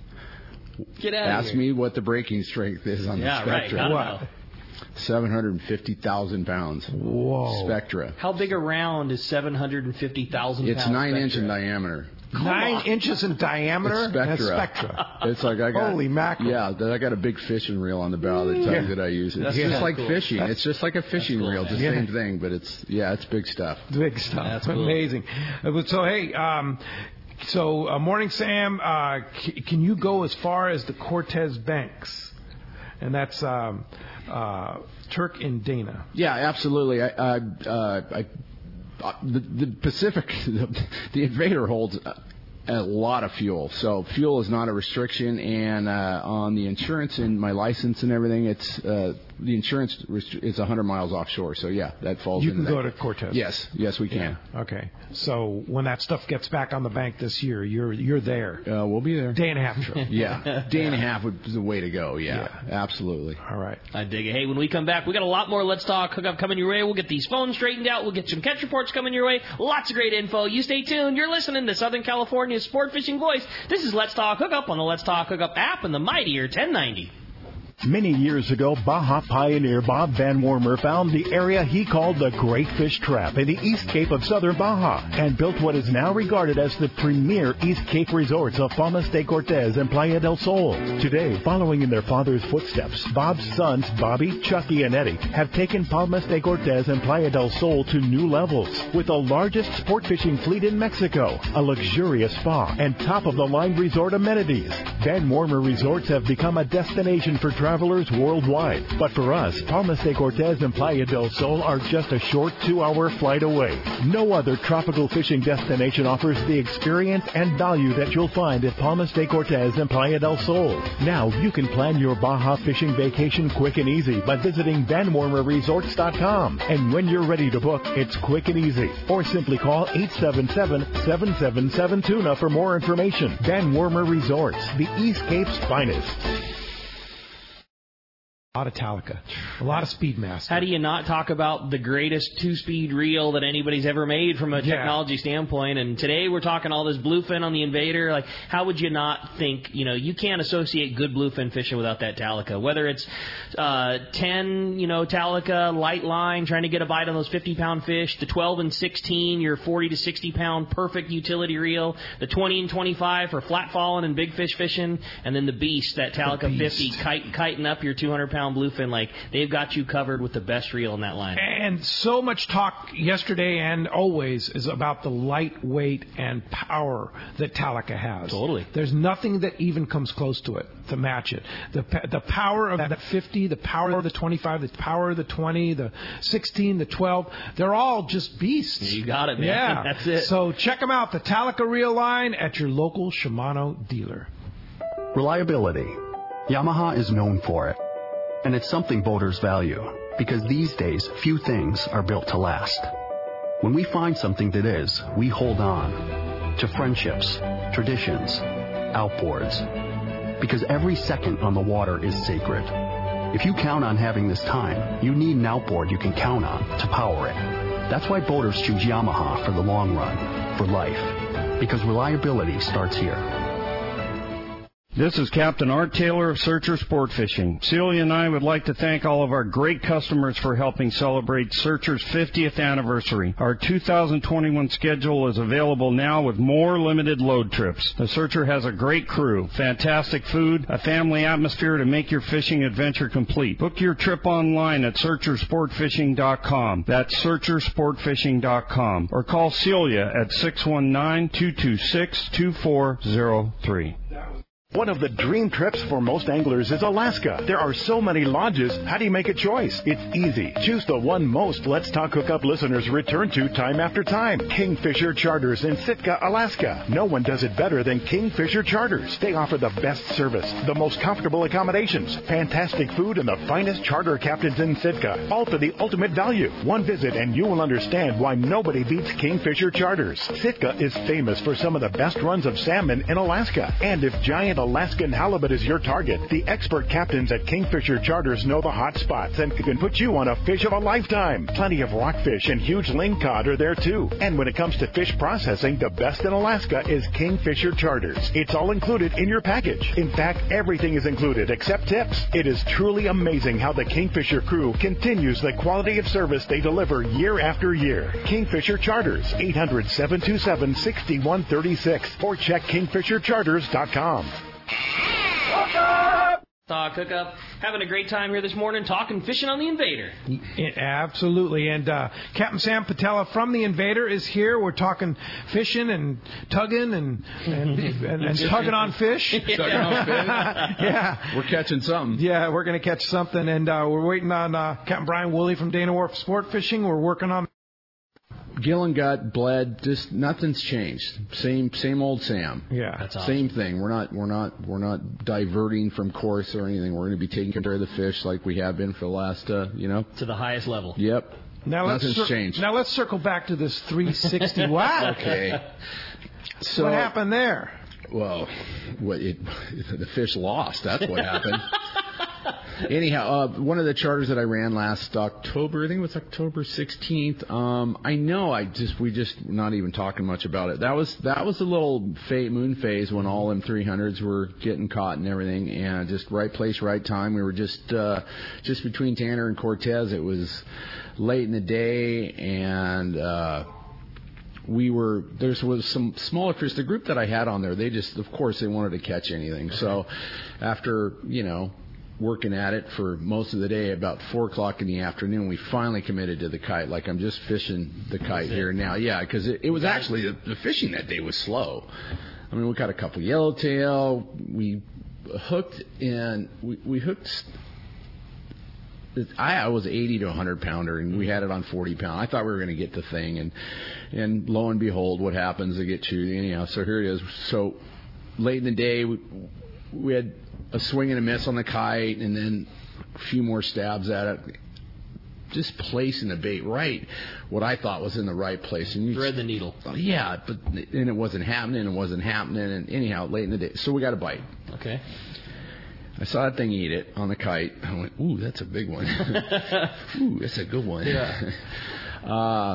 Get out of Ask here. me what the braking strength is on Yeah, the right. Spectra. Gotta What? know. seven hundred fifty thousand pounds. Whoa. Spectra. How big around is seven hundred fifty thousand pounds? It's nine Spectra? inch in diameter. Nine on. inches in diameter. It's Spectra. That's Spectra. It's like I got Holy mackerel. Yeah, that I got a big fishing reel on the bow that tells Yeah. you that I use. It's That's just kinda like cool. fishing. That's- it's just like a fishing cool, reel, man. the Yeah. same thing, but it's yeah, it's big stuff. Big stuff. That's cool. Amazing. Uh, So hey, um, so uh, morning, Sam. Uh, c- can you go as far as the Cortez Banks? And that's um, uh, Turk and Dana. Yeah, absolutely. I, uh, uh, I, uh, the, the Pacific, the, the Invader holds a, a lot of fuel. So fuel is not a restriction, and uh, on the insurance and my license and everything, it's uh, the insurance restri- is one hundred miles offshore. So yeah, that falls. You into can go that. to Cortez. Yes, yes, we can. Okay. So when that stuff gets back on the bank this year, you're you're there. Uh, we'll be there. Day and a half trip. Yeah, day and a half would be the way to go. Yeah, absolutely. All right. I dig it. Hey, when we come back, we got a lot more Let's Talk Hookup coming your way. We'll get these phones straightened out. We'll get some catch reports coming your way. Lots of great info. You stay tuned. You're listening to Southern California's Sport Fishing Voice. This is Let's Talk Hookup on the Let's Talk Hookup app and the mightier ten ninety. Many years ago, Baja pioneer Bob Van Wormer found the area he called the Great Fish Trap in the East Cape of southern Baja and built what is now regarded as the premier East Cape resorts of Palmas de Cortez and Playa del Sol. Today, following in their father's footsteps, Bob's sons, Bobby, Chucky, and Eddie, have taken Palmas de Cortez and Playa del Sol to new levels with the largest sport fishing fleet in Mexico, a luxurious spa, and top-of-the-line resort amenities. Van Wormer Resorts have become a destination for travelers travelers worldwide. But for us, Palmas de Cortez and Playa del Sol are just a short two-hour flight away. No other tropical fishing destination offers the experience and value that you'll find at Palmas de Cortez and Playa del Sol. Now you can plan your Baja fishing vacation quick and easy by visiting Van Wormer Resorts dot com. And when you're ready to book, it's quick and easy. Or simply call eight seven seven, seven seven seven, tuna for more information. Van Wormer Resorts, the East Cape's finest. A lot of Talica, a lot of Speedmaster. How do you not talk about the greatest two-speed reel that anybody's ever made from a Yeah. technology standpoint? And today we're talking all this bluefin on the Invader. Like, how would you not think, you know, you can't associate good bluefin fishing without that Talica. Whether it's uh, ten, you know, Talica, light line, trying to get a bite on those fifty-pound fish, the twelve and sixteen, your forty to sixty-pound perfect utility reel, the twenty and twenty-five for flat falling and big fish fishing, and then the Beast, that Talica fifty, kite, kiting up your two hundred pound bluefin. Like, they've got you covered with the best reel in that line. And so much talk yesterday and always is about the lightweight and power that Talica has. Totally. There's nothing that even comes close to it to match it. The the power of that fifty, the power of the twenty-five, the power of the twenty, the sixteen, the twelve, they're all just beasts. You got it, man. Yeah. That's it. So check them out, the Talica reel line at your local Shimano dealer. Reliability. Yamaha is known for it. And it's something boaters value, because these days, few things are built to last. When we find something that is, we hold on to friendships, traditions, outboards, because every second on the water is sacred. If you count on having this time, you need an outboard you can count on to power it. That's why boaters choose Yamaha for the long run, for life, because reliability starts here. This is Captain Art Taylor of Searcher Sport Fishing. Celia and I would like to thank all of our great customers for helping celebrate Searcher's fiftieth anniversary. Our two thousand twenty-one schedule is available now with more limited load trips. The Searcher has a great crew, fantastic food, a family atmosphere to make your fishing adventure complete. Book your trip online at Searcher Sport Fishing dot com. That's Searcher Sport Fishing dot com. Or call Celia at six one nine, two two six, two four zero three. One of the dream trips for most anglers is Alaska. There are so many lodges. How do you make a choice? It's easy. Choose the one most Let's Talk Hookup listeners return to time after time. Kingfisher Charters in Sitka, Alaska. No one does it better than Kingfisher Charters. They offer the best service, the most comfortable accommodations, fantastic food, and the finest charter captains in Sitka. All for the ultimate value. One visit and you will understand why nobody beats Kingfisher Charters. Sitka is famous for some of the best runs of salmon in Alaska. And if giant Alaskan halibut is your target, the expert captains at Kingfisher Charters know the hot spots and can put you on a fish of a lifetime. Plenty of rockfish and huge lingcod are there too. And when it comes to fish processing, the best in Alaska is Kingfisher Charters. It's all included in your package. In fact, everything is included except tips. It is truly amazing how the Kingfisher crew continues the quality of service they deliver year after year. Kingfisher Charters, eight hundred, seven two seven, six one three six, or check Kingfisher Charters dot com. Talk Hookup. Having a great time here this morning talking fishing on the Invader. Yeah, absolutely. And uh, Captain Sam Patella from the Invader is here. We're talking fishing and tugging and and, and, and tugging on fish. Tugging on fish. Yeah. We're catching something. Yeah, we're going to catch something. And uh, we're waiting on uh, Captain Brian Woolley from Dana Wharf Sport Fishing. We're working on Gillen got bled. Just nothing's changed. Same, same old Sam. Yeah, that's awesome. Same thing. We're not, we're not, we're not diverting from course or anything. We're going to be taking care of the fish like we have been for the last, uh, you know, to the highest level. Yep. Now let's Nothing's cir- changed. Now let's circle back to this three sixty. Wow. Okay. So what happened there? Well, what it, the fish lost. That's what happened. Anyhow, uh, one of the charters that I ran last October, I think it was October sixteenth. Um, I know I just we just not even talking much about it. That was that was a little fate moon phase when all them three hundreds were getting caught and everything, and just right place, right time. We were just uh, just between Tanner and Cortez. It was late in the day, and uh, we were there was some smaller fish. The group that I had on there, they just, of course, they wanted to catch anything. Okay. So after, you know, working at it for most of the day, about four o'clock in the afternoon, we finally committed to the kite. Like, I'm just fishing the kite here now. Yeah, because it, it was actually, the, the fishing that day was slow. I mean, we caught a couple yellowtail. We hooked in. We, we hooked. I, I was eighty to one hundred pounder, and we had it on forty pound. I thought we were going to get the thing, and and lo and behold, what happens? They get chewed anyhow. So here it is. So late in the day, we, we had a swing and a miss on the kite, and then a few more stabs at it. Just placing the bait right, what I thought was in the right place. And you thread the needle. Yeah, but and it wasn't happening. It wasn't happening. And anyhow, late in the day, so we got a bite. Okay. I saw that thing eat it on the kite. I went, ooh, that's a big one. Ooh, that's a good one. Yeah. uh,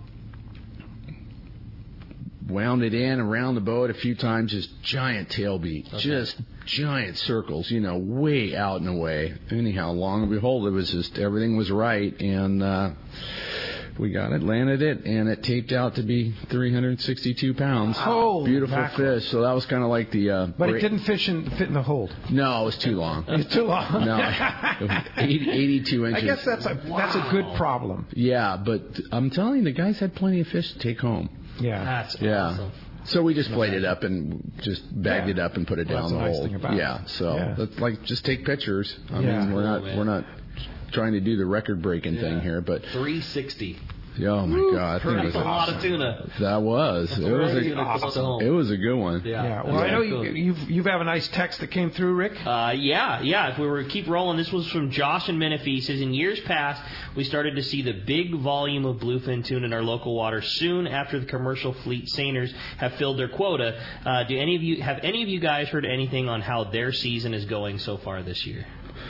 wound it in around the boat a few times, just giant tail beat, okay. Just giant circles, you know, way out and away. Anyhow, long and behold, it was just everything was right, and uh, we got it, landed it, and it taped out to be three hundred sixty-two pounds. Oh, beautiful mackerel. Fish. So that was kind of like the. Uh, but break. It didn't fish in, fit in the hold. No, it was too long. It's too long. No, it was eighty, eighty-two inches. I guess that's a wow. that's a good problem. Yeah, but I'm telling you, the guys had plenty of fish to take home. Yeah, that's yeah. awesome. So we just played it up and just bagged yeah. it up and put it well, down the nice hole. Thing about yeah. It. So yeah. that's like just take pictures. I yeah. mean, we're not oh, we're not trying to do the record breaking yeah. thing here, but three sixty. Oh my Woo, God! I think it was a awesome. lot of tuna. That was. That's it was a, awesome. It was a good one. Yeah. yeah. Well, I know you you've you've have a nice text that came through, Rick. Uh, yeah, yeah. If we were to keep rolling, this was from Josh in Menifee. He says, in years past, we started to see the big volume of bluefin tuna in our local waters soon after the commercial fleet seiners have filled their quota. Uh, do any of you have any of you guys heard anything on how their season is going so far this year?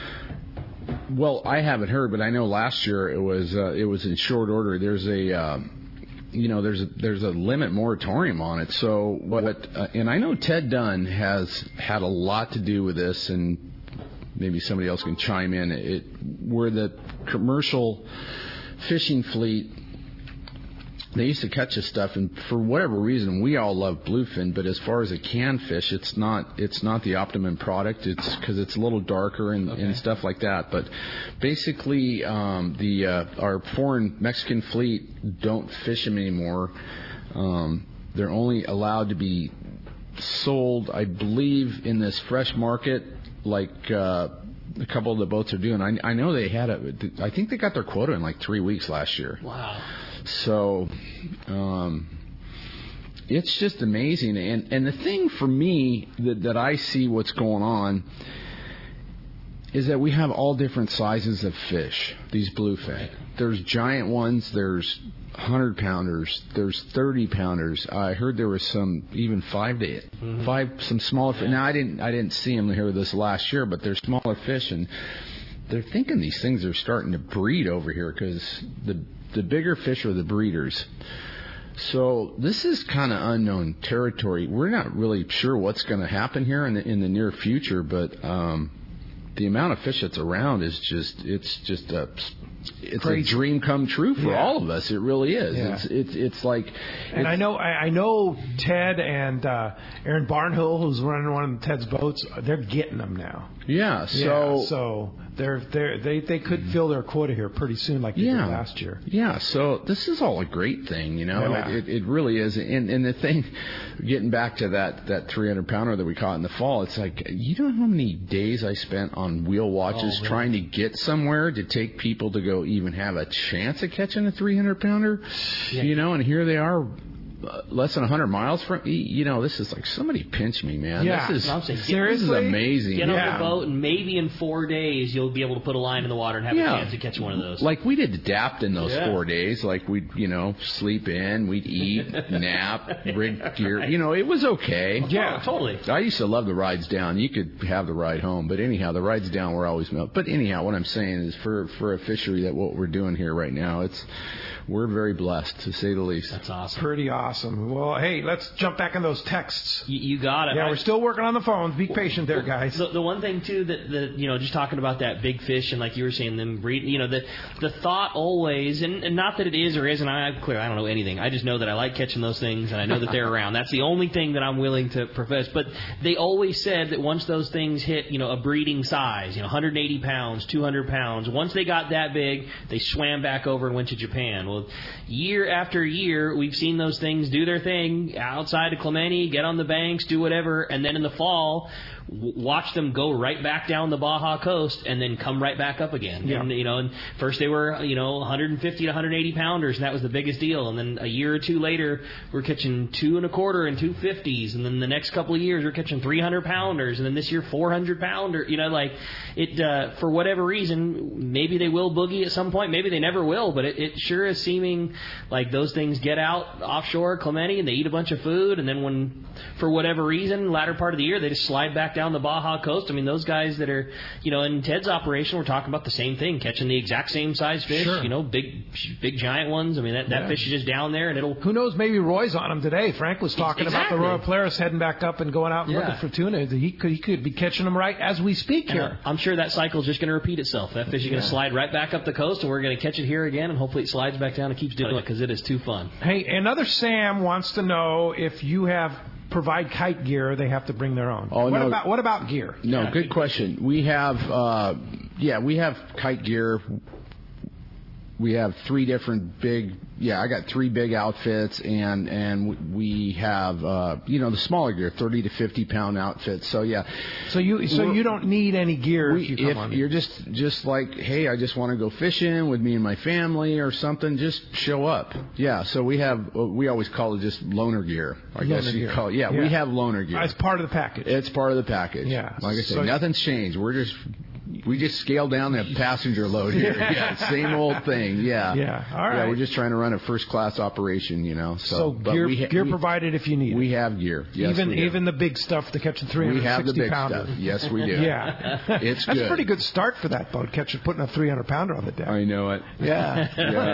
Well, I haven't heard, but I know last year it was uh, it was in short order. There's a um, you know there's a, there's a limit moratorium on it. So what? Uh, and I know Ted Dunn has had a lot to do with this, and maybe somebody else can chime in. It where the commercial fishing fleet. They used to catch this stuff, and for whatever reason, we all love bluefin. But as far as a canned fish, it's not it's not the optimum product. It's because it's a little darker and, okay. and stuff like that. But basically, um, the uh, our foreign Mexican fleet don't fish them anymore. Um, they're only allowed to be sold, I believe, in this fresh market, like. Uh, a couple of the boats are doing. I, I know they had a. I think they got their quota in like three weeks last year. Wow. So, um, it's just amazing. And and the thing for me that that I see what's going on is that we have all different sizes of fish. These bluefin. Right. There's giant ones. There's one hundred pounders. There's thirty pounders. I heard there was some even five to mm-hmm. five some smaller. Yeah. Now I didn't I didn't see them here this last year, but they're smaller fish, and they're thinking these things are starting to breed over here because the the bigger fish are the breeders. So this is kind of unknown territory. We're not really sure what's going to happen here in the in the near future, but um, the amount of fish that's around is just it's just a it's Crazy. a dream come true for yeah. all of us. It really is. Yeah. It's it's it's like. And it's, I know I know Ted and uh, Aaron Barnhill, who's running one of Ted's boats, they're getting them now. Yeah. So yeah, so they're they they they could fill their quota here pretty soon, like they yeah. did last year. Yeah. So this is all a great thing, you know. Yeah. It, it really is. And and the thing, getting back to that that three hundred pounder that we caught in the fall, it's like you know how many days I spent on wheel watches oh, really? trying to get somewhere to take people to go even have a chance at catching a three hundred pounder, yeah. you know, and here they are. Uh, less than one hundred miles from, you know, this is like, somebody pinch me, man. Yeah. This is, no, saying, seriously? This is amazing. Get yeah. on the boat, and maybe in four days you'll be able to put a line in the water and have yeah. a chance to catch one of those. Like, we did adapt in those yeah. four days. Like, we'd, you know, sleep in, we'd eat, nap, rig gear. You know, it was okay. Yeah, oh, totally. I used to love the rides down. You could have the ride home, but anyhow, the rides down were always milk. But anyhow, what I'm saying is for, for a fishery that what we're doing here right now, it's, we're very blessed, to say the least. That's awesome. Pretty awesome. Well, hey, let's jump back in those texts. You, you got it. Yeah, I, we're still working on the phones. Be patient there, guys. The, the one thing, too, that, that, you know, just talking about that big fish and like you were saying, them breed, you know, the the thought always, and, and not that it is or isn't, I, I'm clear, I don't know anything. I just know that I like catching those things, and I know that they're around. That's the only thing that I'm willing to profess. But they always said that once those things hit, you know, a breeding size, you know, one hundred eighty pounds, two hundred pounds, once they got that big, they swam back over and went to Japan. Well, year after year, we've seen those things things do their thing outside of Clemente, get on the banks, do whatever, and then in the fall, w- watch them go right back down the Baja coast and then come right back up again. Yeah. And, you know, and first they were, you know, one hundred fifty to one hundred eighty pounders, and that was the biggest deal. And then a year or two later, we're catching two and a quarter and two fifties. And then the next couple of years, we're catching three hundred pounders. And then this year, four hundred pounder. You know, like it, uh, for whatever reason, maybe they will boogie at some point. Maybe they never will, but it, it sure is seeming like those things get out offshore Clemente and they eat a bunch of food. And then when, for whatever reason, latter part of the year, they just slide back down the Baja coast. I mean, those guys that are, you know, in Ted's operation, we're talking about the same thing, catching the exact same size fish, Sure. you know, big, big giant ones. I mean, that, that Yeah. fish is just down there, and it'll. Who knows? Maybe Roy's on them today. Frank was talking Exactly. about the Royal Polaris heading back up and going out and Yeah. looking for tuna. He could he could be catching them right as we speak And, uh, here. I'm sure that cycle is just going to repeat itself. That fish is going Yeah. to slide right back up the coast, and we're going to catch it here again, and hopefully it slides back down and keeps doing it because it is too fun. Hey, another Sam wants to know if you have provide kite gear. They have to bring their own. Oh, what no. about what about gear? No, good question. We have, uh, yeah, we have kite gear. We have three different big, yeah, I got three big outfits, and and we have, uh, you know, the smaller gear, thirty to fifty pound outfits. So yeah. So you so We're- you don't need any gear We, if you come if on. you're just just like, hey, I just want to go fishing with me and my family or something, just show up. Yeah. So we have, we always call it just loaner gear. I guess Loaner you gear. call it. Yeah, Yeah. we have loaner gear. As part of the package. It's part of the package. Yeah. Like I said, So- nothing's changed. We're just we just scaled down the passenger load here. Yeah. Yeah, same old thing. Yeah. Yeah. All Yeah, right. we're just trying to run a first class operation, you know. So, So but gear we ha- gear we, provided if you need we it. have gear. Yes, even we do. even the big stuff to catch a three we hundred have the sixty big pounder. stuff. Yes, we do. Yeah. It's That's good. a pretty good start for that boat, catching putting a three hundred pounder on the deck. I know it. Yeah.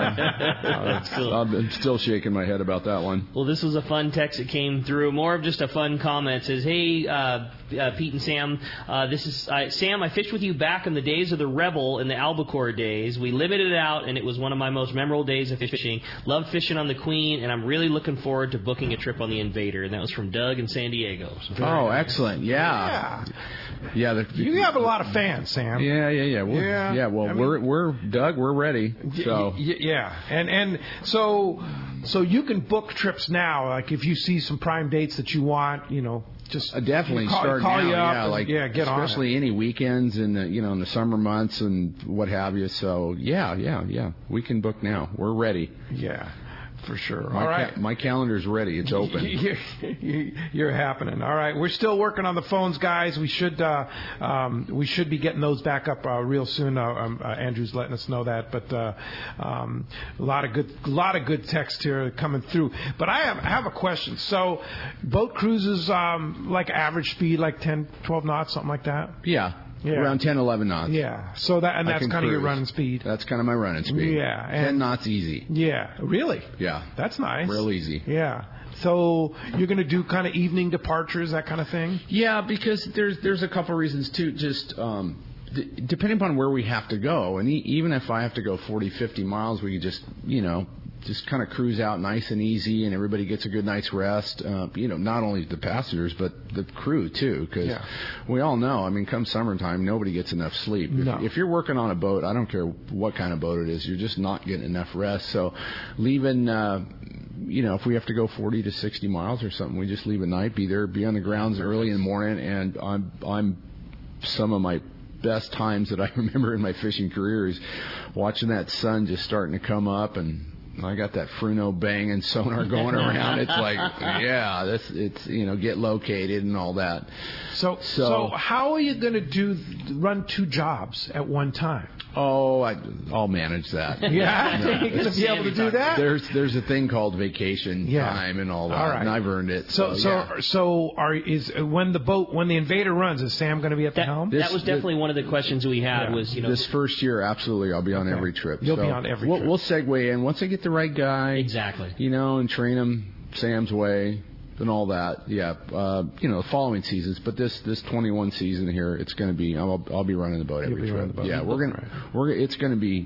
Yeah. Cool. I'm, I'm still shaking my head about that one. Well, this was a fun text that came through. More of just a fun comment. It says, hey, uh, uh, Pete and Sam, uh, this is uh, Sam, I fished with you back in the days of the Rebel in the Albacore days. We limited it out, and it was one of my most memorable days of fishing. Loved fishing on the Queen, and I'm really looking forward to booking a trip on the Invader. And that was from Doug in San Diego. So very Oh, nice. excellent. Yeah. Yeah. Yeah. The, You have a lot of fans, Sam. yeah, yeah, yeah. We're, Yeah. yeah. Well, I mean- we're we're Doug. We're ready. So. Y- y- yeah, and and so so you can book trips now. Like if you see some prime dates that you want, you know, just Uh, definitely call, start call now, you up yeah, and, like yeah, get on it. especially any weekends in the you know in the summer months and what have you. So yeah, yeah, yeah, we can book now. We're ready. Yeah, for sure. My All right. ca- my calendar's ready. It's open. You're, you're happening. All right, we're still working on the phones, guys. We should uh, um, we should be getting those back up uh, real soon. Uh, um, uh, Andrew's letting us know that, but uh, um, a lot of good a lot of good text here coming through. But I have I have a question. So, boat cruises um, like average speed, like ten, twelve knots, something like that. Yeah, Yeah. around ten, eleven knots. Yeah. So that and I that's can kind of your cruise. running speed. That's kind of my running speed. Yeah, and- ten knots easy. Yeah. Really? Yeah, That's nice. real easy. Yeah. So you're going to do kind of evening departures, that kind of thing? Yeah, because there's there's a couple reasons too. Just um, d- depending upon where we have to go, and e- even if I have to go forty, fifty miles, we could just you know just kind of cruise out nice and easy, and everybody gets a good night's rest. Uh, you know, not only the passengers but the crew too, because Yeah. we all know. I mean, come summertime, nobody gets enough sleep. If, No. if you're working on a boat, I don't care what kind of boat it is, you're just not getting enough rest. So, leaving. Uh, you know, if we have to go forty to sixty miles or something, we just leave at night, be there, be on the grounds early in the morning, and I'm, I'm, some of my best times that I remember in my fishing career is watching that sun just starting to come up, and I got that Fruno banging sonar going around. It's like, yeah, this, it's, you know, get located and all that. So, so, So- how are you going to do run two jobs at one time? Oh, I, I'll manage that. Yeah, No, you're going to be able to do that. There's there's a thing called vacation Yeah. time and all that, All right. and I've earned it. So, So, so, yeah. so, are is when the boat when the Invader runs, is Sam going to be at the That, helm? This- that was definitely one of the questions we had Yeah. was, you know, This first year, absolutely, I'll be on Okay. every trip. You'll So be on every we'll, trip. We'll segue in once I get the right guy, exactly. you know, and train him Sam's way and all that. Yeah, uh, you know, the following seasons. But this this twenty-one season here, it's going to be. I'll I'll be running the boat You'll every be trip. running the boat. Yeah, we're gonna Right. we're it's going to be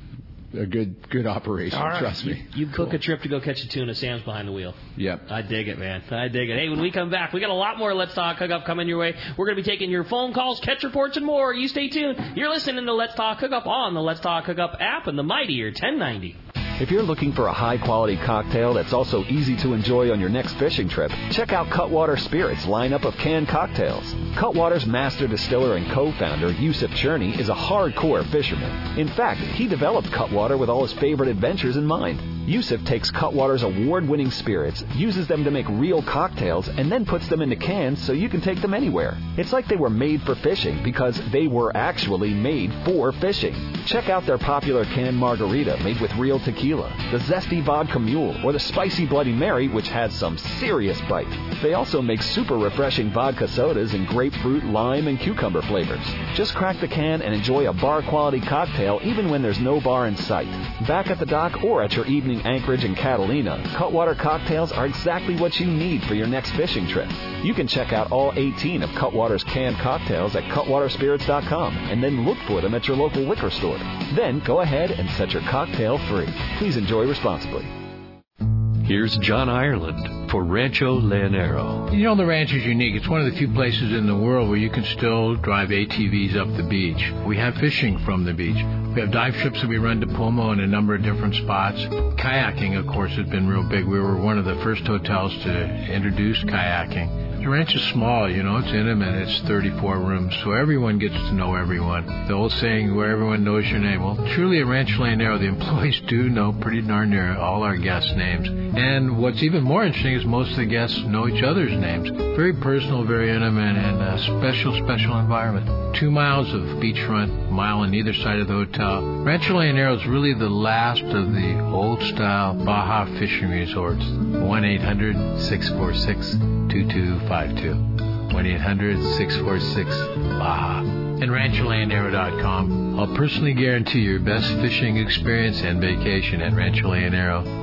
a good good operation. All right. Trust me. You book a trip to go catch a tuna, Sam's behind the wheel. Yep. I dig it, man. I dig it. Hey, when we come back, we got a lot more Let's Talk Hookup coming your way. We're going to be taking your phone calls, catch reports, and more. You stay tuned. You're listening to Let's Talk Hookup on the Let's Talk Hookup app and the mightier ten ninety. If you're looking for a high-quality cocktail that's also easy to enjoy on your next fishing trip, check out Cutwater Spirits' lineup of canned cocktails. Cutwater's master distiller and co-founder, Yusuf Cherney, is a hardcore fisherman. In fact, he developed Cutwater with all his favorite adventures in mind. Yusuf takes Cutwater's award-winning spirits, uses them to make real cocktails, and then puts them into cans so you can take them anywhere. It's like they were made for fishing because they were actually made for fishing. Check out their popular canned margarita made with real tequila, the zesty vodka mule, or the spicy Bloody Mary, which has some serious bite. They also make super refreshing vodka sodas in grapefruit, lime, and cucumber flavors. Just crack the can and enjoy a bar-quality cocktail even when there's no bar in sight. Back at the dock or at your evening anchorage in Catalina, Cutwater cocktails are exactly what you need for your next fishing trip. You can check out all eighteen of Cutwater's canned cocktails at cutwater spirits dot com and then look for them at your local liquor store. Then go ahead and set your cocktail free. Please enjoy responsibly. Here's John Ireland for Rancho Leonero. You know, the ranch is unique. It's one of the few places in the world where you can still drive A T Vs up the beach. We have fishing from the beach. We have dive trips that we run to Pomo in a number of different spots. Kayaking, of course, has been real big. We were one of the first hotels to introduce kayaking. The ranch is small, you know, it's intimate. It's thirty-four rooms, so everyone gets to know everyone. The old saying, where everyone knows your name. Well, truly at Rancho Leonero, the employees do know pretty darn near all our guests' names. And what's even more interesting is most of the guests know each other's names. Very personal, very intimate, and a special, special environment. Two miles of beachfront, mile on either side of the hotel. Rancho Leonero is really the last of the old-style Baja fishing resorts. one eight hundred six four six two two five two. one eight hundred six four six Baja. And rancho leonero dot com. I'll personally guarantee your best fishing experience and vacation at Rancho Leonero.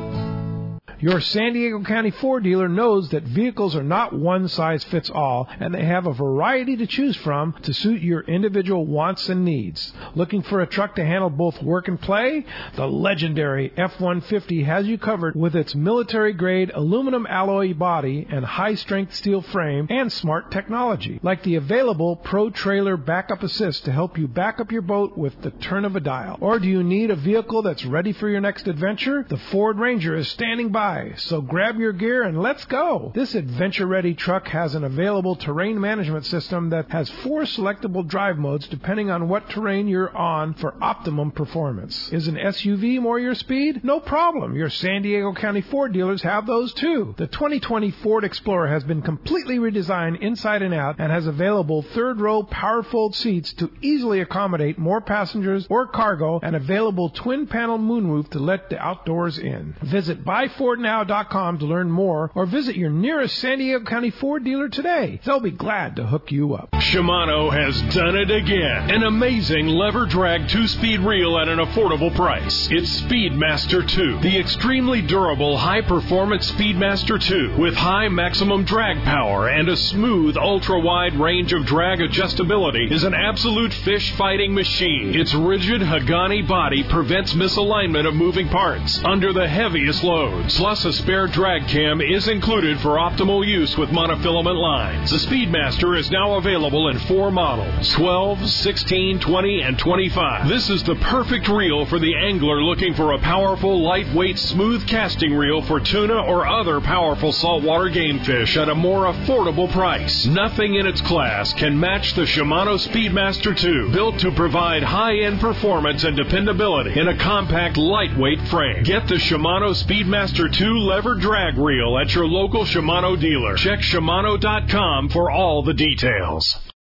Your San Diego County Ford dealer knows that vehicles are not one size fits all, and they have a variety to choose from to suit your individual wants and needs. Looking for a truck to handle both work and play? The legendary F one fifty has you covered with its military-grade aluminum alloy body and high-strength steel frame and smart technology, like the available Pro Trailer Backup Assist to help you back up your boat with the turn of a dial. Or do you need a vehicle that's ready for your next adventure? The Ford Ranger is standing by. So grab your gear and let's go. This adventure-ready truck has an available terrain management system that has four selectable drive modes depending on what terrain you're on for optimum performance. Is an S U V more your speed? No problem. Your San Diego County Ford dealers have those too. The twenty twenty Ford Explorer has been completely redesigned inside and out and has available third-row power-fold seats to easily accommodate more passengers or cargo and available twin-panel moonroof to let the outdoors in. Visit buy ford now dot com to learn more or visit your nearest San Diego County Ford dealer today. They'll be glad to hook you up. Shimano has done it again. An amazing lever drag two-speed reel at an affordable price. It's Speedmaster two, the extremely durable high-performance Speedmaster two with high maximum drag power and a smooth ultra-wide range of drag adjustability is an absolute fish-fighting machine. Its rigid Hagani body prevents misalignment of moving parts under the heaviest loads. Plus, a spare drag cam is included for optimal use with monofilament lines. The Speedmaster is now available in four models, twelve, sixteen, twenty, and twenty-five. This is the perfect reel for the angler looking for a powerful, lightweight, smooth casting reel for tuna or other powerful saltwater game fish at a more affordable price. Nothing in its class can match the Shimano Speedmaster two, built to provide high-end performance and dependability in a compact, lightweight frame. Get the Shimano Speedmaster two lever drag reel at your local Shimano dealer. Check Shimano dot com for all the details.